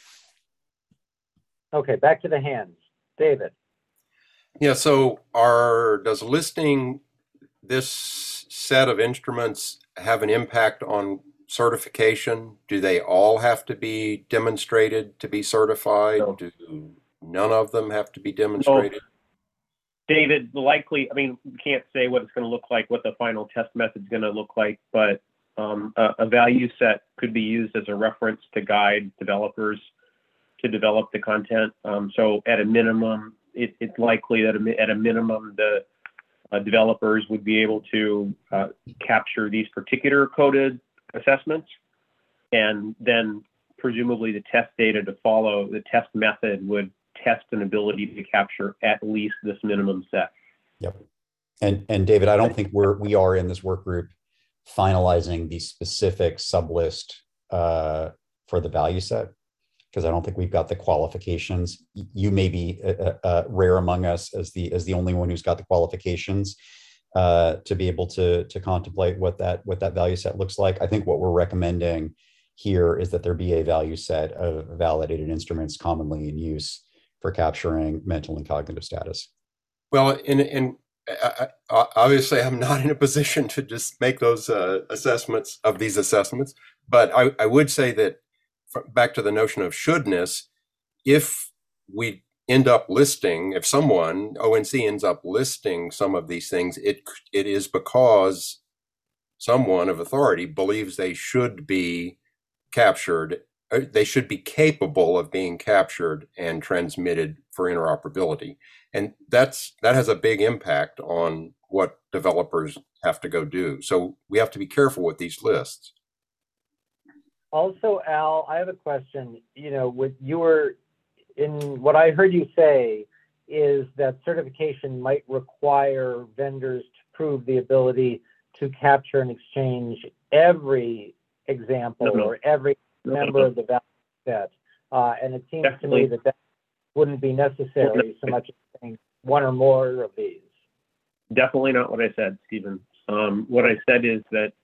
Okay, back to the hands. David. Yeah, so does listing this set of instruments have an impact on certification? Do they all have to be demonstrated to be certified? No. Do none of them have to be demonstrated? No. David, we can't say what it's going to look like, what the final test method is going to look like, but a value set could be used as a reference to guide developers to develop the content. So at a minimum, it's likely that at a minimum, the developers would be able to capture these particular coded assessments, and then presumably the test data to follow, the test method would test an ability to capture at least this minimum set. Yep. And David, I don't think we are in this work group finalizing the specific sublist for the value set, because I don't think we've got the qualifications. You may be rare among us as the only one who's got the qualifications to be able to contemplate what that value set looks like. I think what we're recommending here is that there be a value set of validated instruments commonly in use for capturing mental and cognitive status. Well, and obviously I'm not in a position to just make those assessments of these assessments, but I would say that, back to the notion of shouldness, if we end up listing, if someone, ONC ends up listing some of these things, it is because someone of authority believes they should be captured, they should be capable of being captured and transmitted for interoperability. And that has a big impact on what developers have to go do. So we have to be careful with these lists. Also, Al, I have a question. What I heard you say is that certification might require vendors to prove the ability to capture and exchange every example or every member of the value set. And it seems to me that wouldn't be necessary so much as saying one or more of these. Definitely not what I said, Stephen. What I said is that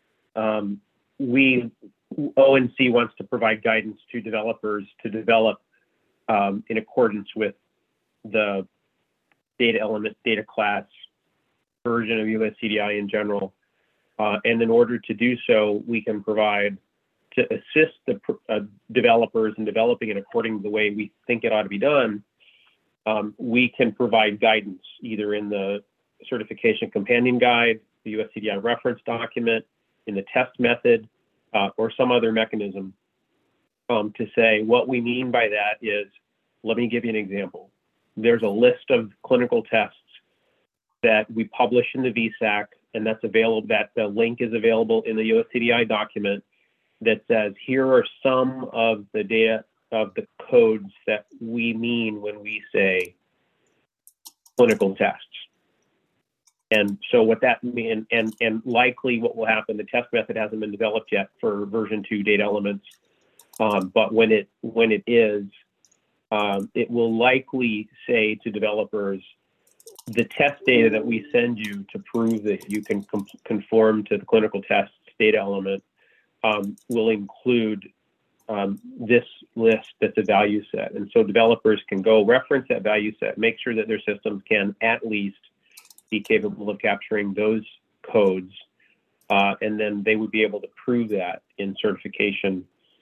ONC wants to provide guidance to developers to develop in accordance with the data element, data class version of USCDI in general. And in order to do so, we can provide, to assist the developers in developing it according to the way we think it ought to be done, we can provide guidance either in the certification companion guide, the USCDI reference document, in the test method, or some other mechanism to say what we mean by that is, let me give you an example. There's a list of clinical tests that we publish in the VSAC, and that's available, that the link is available in the USCDI document that says, here are some of the data of the codes that we mean when we say clinical tests. And so what that means, and likely what will happen, the test method hasn't been developed yet for version 2 data elements, but when it is, it will likely say to developers, the test data that we send you to prove that you can conform to the clinical tests data element will include this list that's a value set. And so developers can go reference that value set, make sure that their systems can at least be capable of capturing those codes, and then they would be able to prove that in certification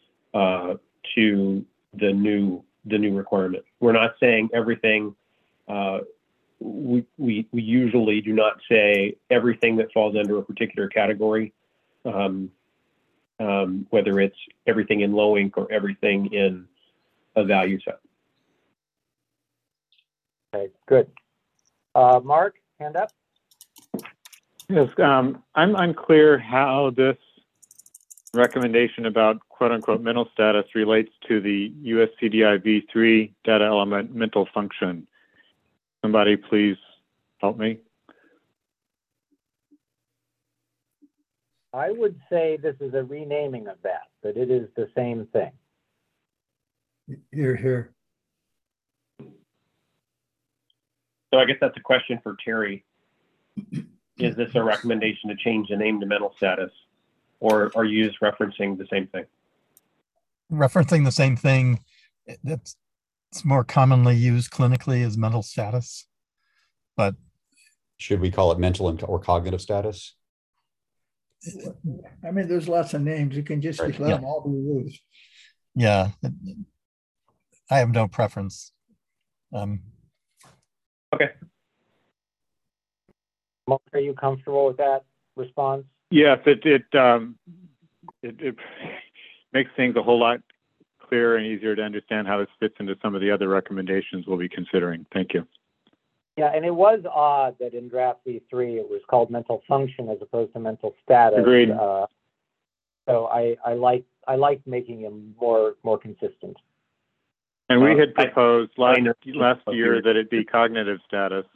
to the new requirement. We're not saying everything. We usually do not say everything that falls under a particular category, whether it's everything in LOINC or everything in a value set. Okay, good. Mark, hand up. Yes, I'm unclear how this recommendation about quote-unquote mental status relates to the US CDI v3 data element mental function. Somebody please help me. I would say this is a renaming of that, but it is the same thing. Here. So I guess that's a question for Terry. Is this a recommendation to change the name to mental status, or are you just referencing the same thing? Referencing the same thing. It's more commonly used clinically as mental status, but should we call it mental or cognitive status? I mean, there's lots of names. You can just let them all be used. Yeah, I have no preference. Okay. Mark, are you comfortable with that response? Yes, it makes things a whole lot clearer and easier to understand how this fits into some of the other recommendations we'll be considering. Thank you. Yeah, and it was odd that in draft V3 it was called mental function as opposed to mental status. Agreed. So I like making him more consistent. And we had proposed last year that it be cognitive status.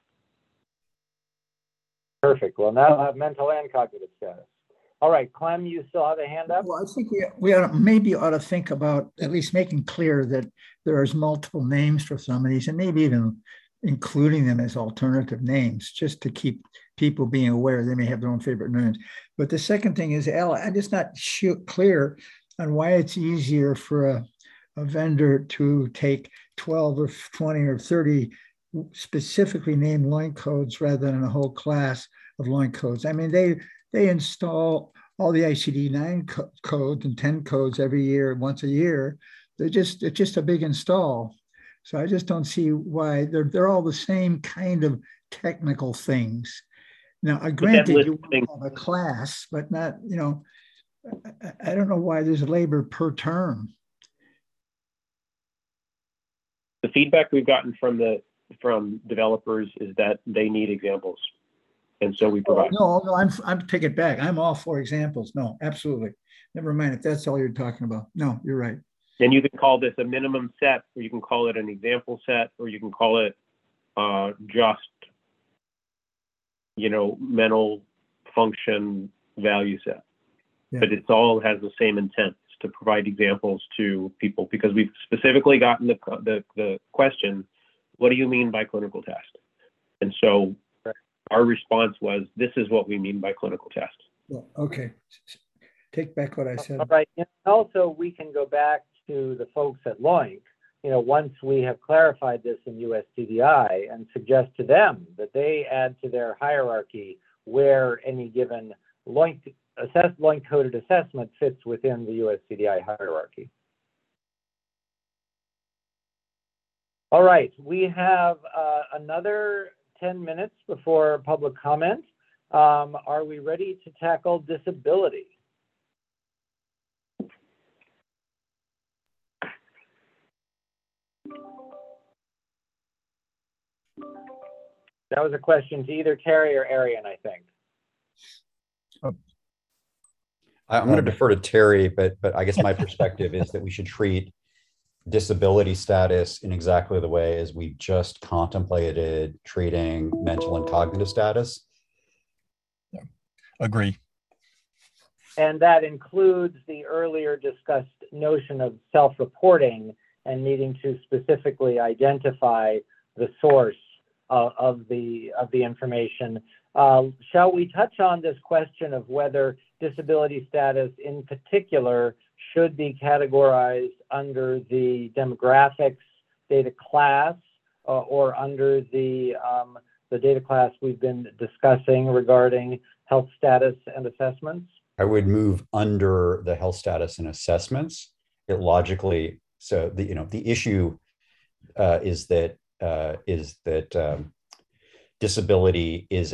Perfect. Well, now I'll have mental and cognitive status. All right, Clem, you still have a hand up? Well, I think we maybe ought to think about at least making clear that there's multiple names for some of these, and maybe even including them as alternative names, just to keep people being aware they may have their own favorite names. But the second thing is, Al, I'm just not clear on why it's easier for a vendor to take 12 or 20 or 30 specifically named LOINC codes rather than a whole class of LOINC codes. I mean, they install all the ICD-9 codes and 10 codes every year, once a year. It's just a big install. So I just don't see why they're all the same kind of technical things. Now, granted, you have a class, but not, I don't know why there's labor per term. The feedback we've gotten from developers is that they need examples, and so we provide. No, I'm take it back. I'm all for examples. No, absolutely. Never mind if that's all you're talking about. No, you're right. And you can call this a minimum set, or you can call it an example set, or you can call it just, mental function value set. Yeah. But it all has the same intent, to provide examples to people, because we've specifically gotten the question, what do you mean by clinical test? And so our response was, this is what we mean by clinical test. Well, okay. Take back what I said. All right. And also, we can go back to the folks at LOINC, once we have clarified this in US CDI, and suggest to them that they add to their hierarchy where any given LOINC coded assessment fits within the US CDI hierarchy. All right, we have another 10 minutes before public comment. Are we ready to tackle disability? That was a question to either Terry or Arian, I think. I'm going to defer to Terry, but I guess my perspective is that we should treat disability status in exactly the way as we just contemplated treating mental and cognitive status. Yeah. Agree. And that includes the earlier discussed notion of self-reporting and needing to specifically identify the source of the information. Shall we touch on this question of whether disability status in particular should be categorized under the demographics data class or under the data class we've been discussing regarding health status and assessments? I would move under the health status and assessments. It logically, so the issue is that disability is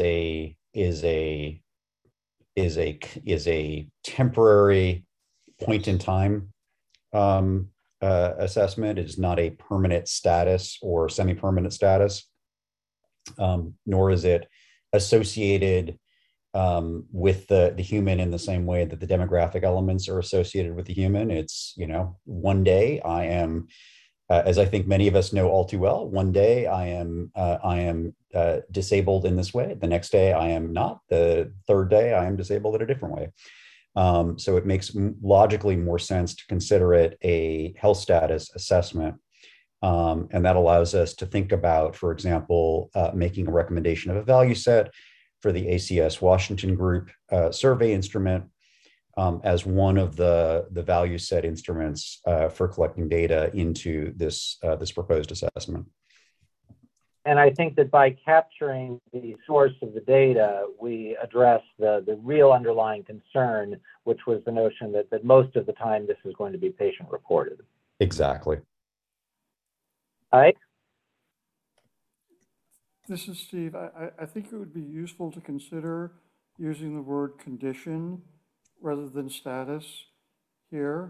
a temporary point in time assessment. It is not a permanent status or semi-permanent status, nor is it associated with the human in the same way that the demographic elements are associated with the human. It's, one day I am, as I think many of us know all too well, one day I am disabled in this way. The next day I am not. The third day I am disabled in a different way. So it makes logically more sense to consider it a health status assessment. And that allows us to think about, for example, making a recommendation of a value set for the ACS Washington Group survey instrument as one of the value set instruments for collecting data into this proposed assessment. And I think that by capturing the source of the data, we address the real underlying concern, which was the notion that most of the time this is going to be patient reported. Exactly. Ike? This is Steve. I think it would be useful to consider using the word condition rather than status here.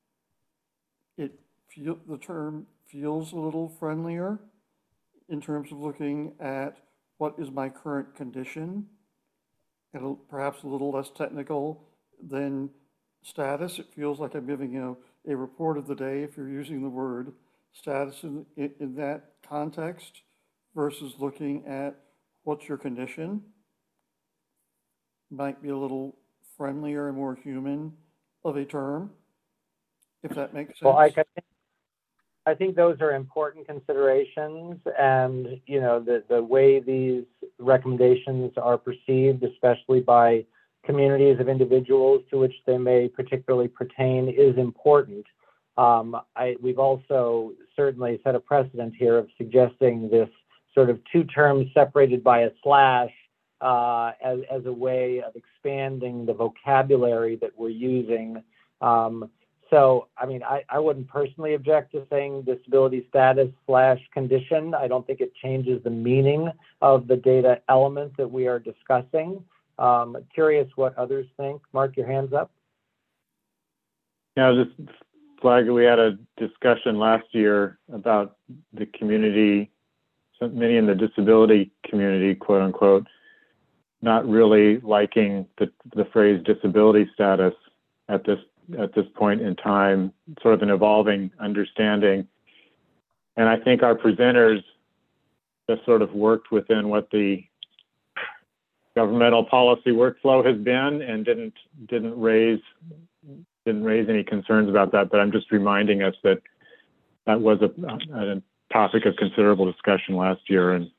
The term feels a little friendlier in terms of looking at what is my current condition, and perhaps a little less technical than status. It feels like I'm giving a report of the day if you're using the word status in that context versus looking at what's your condition. Might be a little friendlier and more human of a term, if that makes sense. Well, I think those are important considerations, and the way these recommendations are perceived, especially by communities of individuals to which they may particularly pertain, is important. We've also certainly set a precedent here of suggesting this sort of two terms separated by a slash as a way of expanding the vocabulary that we're using. So, I wouldn't personally object to saying disability status / condition. I don't think it changes the meaning of the data element that we are discussing. Curious what others think. Mark, your hands up. Yeah, just flag, we had a discussion last year about the community, many in the disability community, quote unquote, not really liking the phrase disability status at this point in time, sort of an evolving understanding. And I think our presenters just sort of worked within what the governmental policy workflow has been and didn't raise any concerns about that. But I'm just reminding us that was a topic of considerable discussion last year. And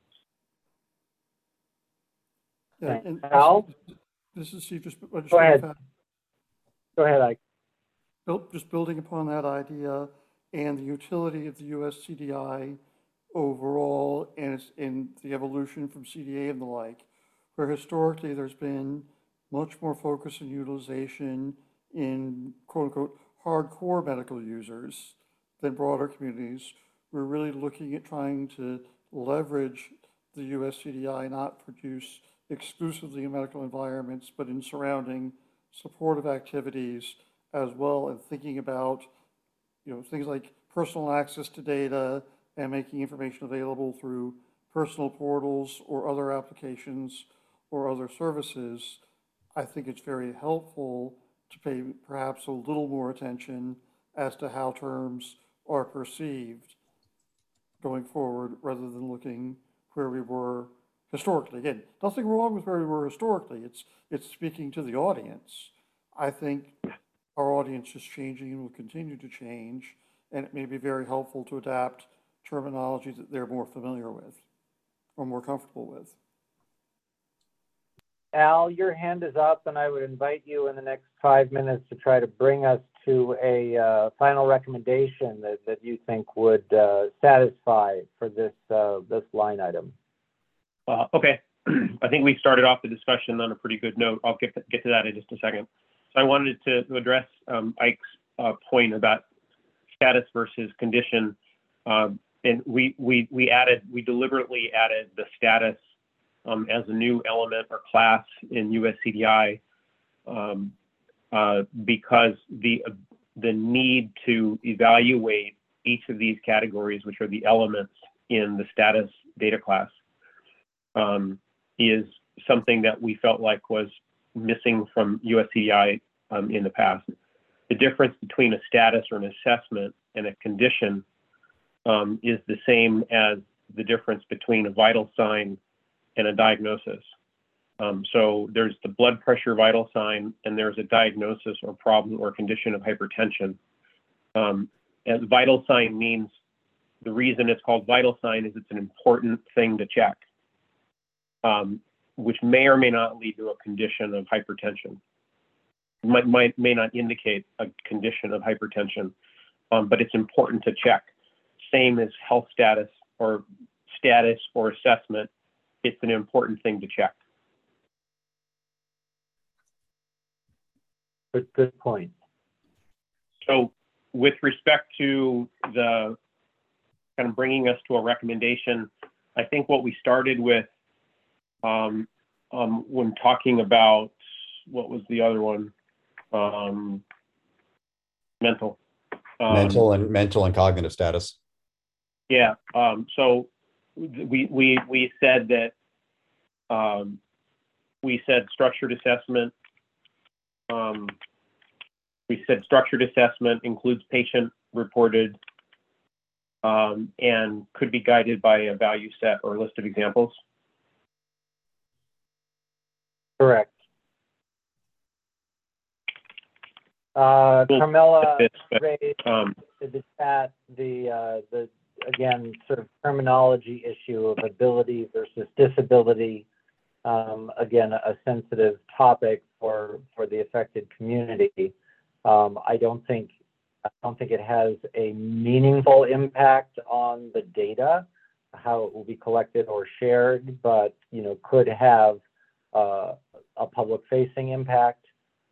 yeah, and Al? This is Steve. Go ahead. Go ahead, Ike. Just building upon that idea and the utility of the US CDI overall and the evolution from CDA and the like, where historically there's been much more focus and utilization in quote unquote hardcore medical users than broader communities. We're really looking at trying to leverage the US CDI, not produce exclusively in medical environments, but in surrounding supportive activities as well, and thinking about things like personal access to data and making information available through personal portals or other applications or other services. I think it's very helpful to pay perhaps a little more attention as to how terms are perceived going forward rather than looking where we were historically. Again, nothing wrong with where we were historically. It's speaking to the audience. I think our audience is changing and will continue to change, and it may be very helpful to adapt terminology that they're more familiar with. are more comfortable with. Al, your hand is up, and I would invite you in the next 5 minutes to try to bring us to a final recommendation that you think would satisfy for this this line item. Okay. I think we started off the discussion on a pretty good note. I'll get to that in just a second. So I wanted to address Ike's point about status versus condition, and we deliberately added the status as a new element or class in US CDI because the need to evaluate each of these categories, which are the elements in the status data class, is something that we felt like was missing from US CDI in the past. The difference between a status or an assessment and a condition is the same as the difference between a vital sign and a diagnosis. So there's the blood pressure vital sign, and there's a diagnosis or problem or condition of hypertension. And vital sign means, the reason it's called vital sign is it's an important thing to check, which may or may not lead to a condition of hypertension. May not indicate a condition of hypertension, but it's important to check. Same as health status or assessment. It's an important thing to check. Good point. So with respect to the kind of bringing us to a recommendation, I think what we started with when talking about, what was the other one? Mental. Mental and cognitive status. Yeah. So we said that we said structured assessment. We said structured assessment includes patient-reported and could be guided by a value set or list of examples. Correct. Carmela raised the chat the again sort of terminology issue of ability versus disability. Again, a sensitive topic for the affected community. I don't think it has a meaningful impact on the data, how it will be collected or shared, but could have a public-facing impact.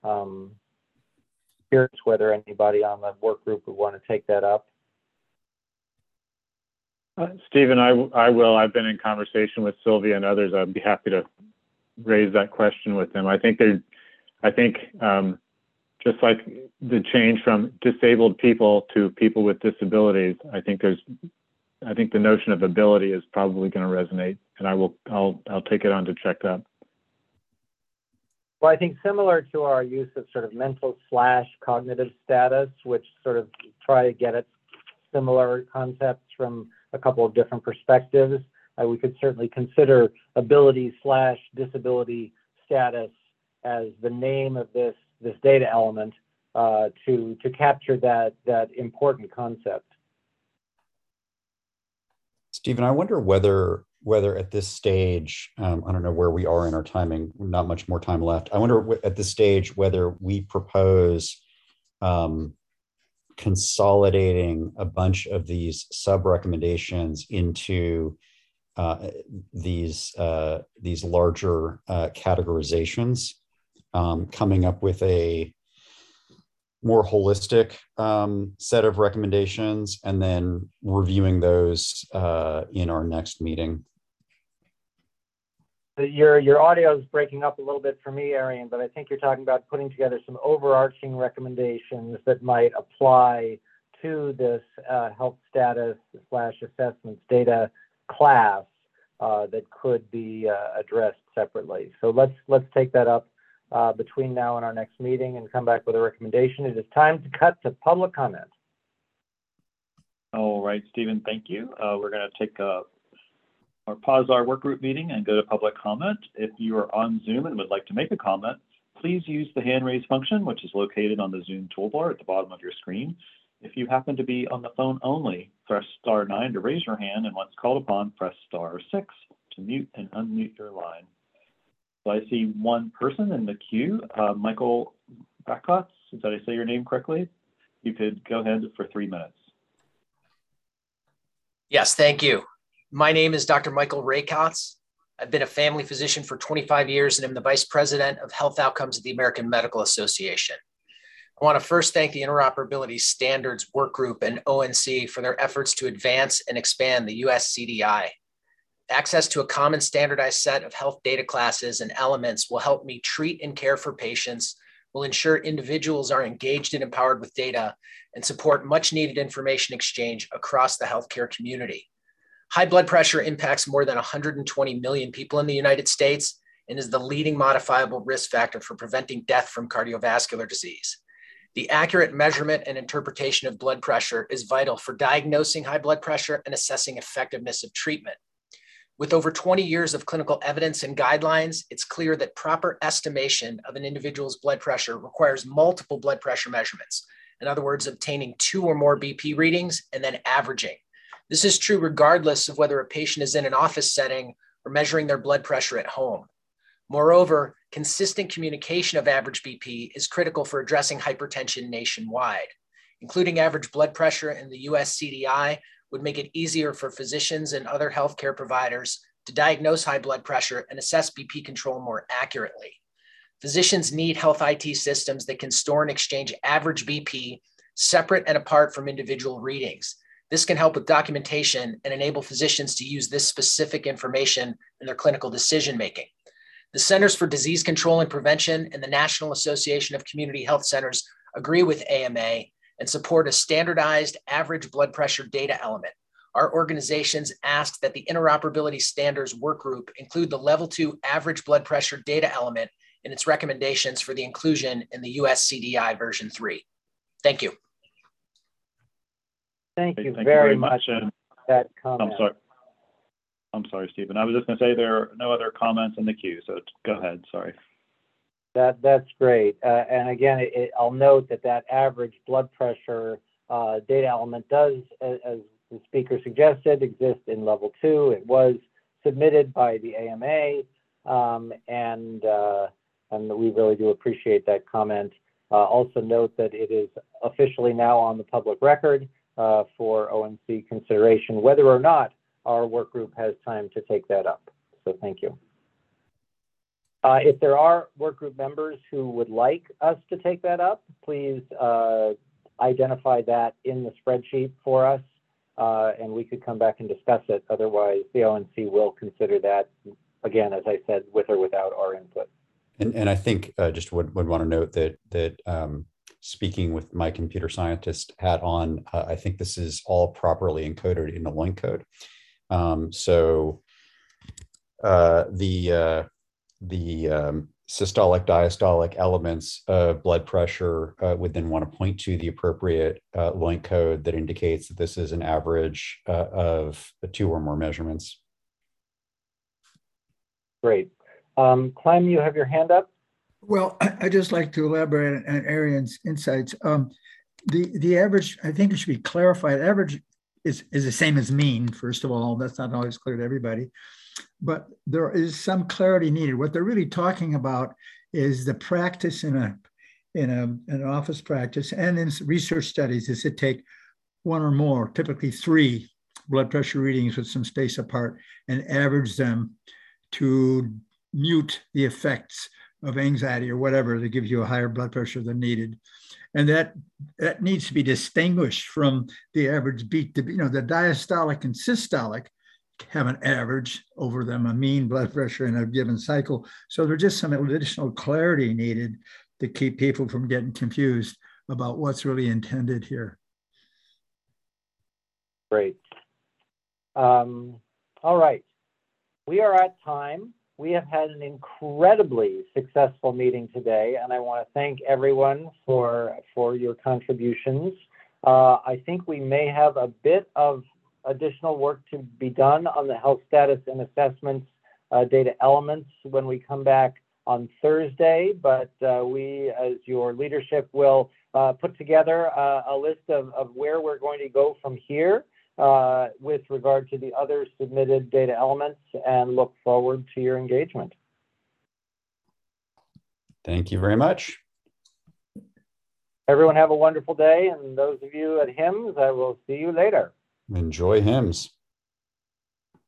Curious whether anybody on the work group would want to take that up. Stephen, I will. I've been in conversation with Sylvia and others. I'd be happy to raise that question with them. I think just like the change from disabled people to people with disabilities, I think the notion of ability is probably going to resonate, and I'll take it on to check that. Well, I think similar to our use of sort of mental/cognitive status, which sort of try to get at similar concepts from a couple of different perspectives, we could certainly consider ability/disability status as the name of this data element to capture that important concept. Stephen, I wonder whether at this stage, I don't know where we are in our timing, not much more time left. I wonder at this stage whether we propose consolidating a bunch of these sub-recommendations into these larger categorizations, coming up with a more holistic set of recommendations, and then reviewing those in our next meeting. Your audio is breaking up a little bit for me, Arian, but I think you're talking about putting together some overarching recommendations that might apply to this health status/assessments data class that could be addressed separately. So let's take that up between now and our next meeting and come back with a recommendation. It is time to cut to public comment. All right, Stephen, thank you. We're going to take or pause our work group meeting and go to public comment. If you are on Zoom and would like to make a comment, please use the hand raise function, which is located on the Zoom toolbar at the bottom of your screen. If you happen to be on the phone only, press *9 to raise your hand, and once called upon, press *6 to to mute and unmute your line. So I see one person in the queue, Michael Rakotz. Did I say your name correctly? You could go ahead for 3 minutes. Yes, thank you. My name is Dr. Michael Rakotz. I've been a family physician for 25 years and am the Vice President of Health Outcomes at the American Medical Association. I want to first thank the Interoperability Standards Work Group and ONC for their efforts to advance and expand the US CDI. Access to a common standardized set of health data classes and elements will help me treat and care for patients, will ensure individuals are engaged and empowered with data, and support much needed information exchange across the healthcare community. High blood pressure impacts more than 120 million people in the United States and is the leading modifiable risk factor for preventing death from cardiovascular disease. The accurate measurement and interpretation of blood pressure is vital for diagnosing high blood pressure and assessing effectiveness of treatment. With over 20 years of clinical evidence and guidelines, it's clear that proper estimation of an individual's blood pressure requires multiple blood pressure measurements. In other words, obtaining 2 or more BP readings and then averaging. This is true regardless of whether a patient is in an office setting or measuring their blood pressure at home. Moreover, consistent communication of average BP is critical for addressing hypertension nationwide. Including average blood pressure in the US CDI would make it easier for physicians and other healthcare providers to diagnose high blood pressure and assess BP control more accurately. Physicians need health IT systems that can store and exchange average BP separate and apart from individual readings. This can help with documentation and enable physicians to use this specific information in their clinical decision-making. The Centers for Disease Control and Prevention and the National Association of Community Health Centers agree with AMA and support a standardized average blood pressure data element. Our organizations ask that the Interoperability Standards Work Group include the Level 2 average blood pressure data element in its recommendations for the inclusion in the US CDI version 3. Thank you. Thank you very much for that comment. I'm sorry, Stephen. I was just going to say there are no other comments in the queue, so go ahead. Sorry. That's great. And again, I'll note that average blood pressure data element does, as the speaker suggested, exist in level 2. It was submitted by the AMA, and we really do appreciate that comment. Also note that it is officially now on the public record for ONC consideration, whether or not our work group has time to take that up. So thank you. If there are work group members who would like us to take that up, please identify that in the spreadsheet for us, and we could come back and discuss it. Otherwise, the ONC will consider that, again, as I said, with or without our input. And I think just would want to note that speaking with my computer scientist hat on, I think this is all properly encoded in the LOINC code. So the systolic, diastolic elements of blood pressure would then want to point to the appropriate LOINC code that indicates that this is an average of 2 or more measurements. Great. Clem, you have your hand up? Well, I'd just like to elaborate on Arian's insights. The average, I think it should be clarified. Average is the same as mean, first of all. That's not always clear to everybody. But there is some clarity needed. What they're really talking about is the practice in an office practice and in research studies is to take 1 or more, typically 3 blood pressure readings with some space apart and average them to mute the effects of anxiety or whatever that gives you a higher blood pressure than needed. And that needs to be distinguished from the average beat. The diastolic and systolic have an average over them, a mean blood pressure in a given cycle. So there's just some additional clarity needed to keep people from getting confused about what's really intended here. Great. All right. We are at time. We have had an incredibly successful meeting today, and I want to thank everyone for your contributions. I think we may have a bit of additional work to be done on the health status and assessments data elements when we come back on Thursday, but we, as your leadership, will put together a list of where we're going to go from here. with regard to the other submitted data elements and look forward to your engagement. Thank you very much. Everyone have a wonderful day, and those of you at HIMSS, I will see you later. Enjoy HIMSS.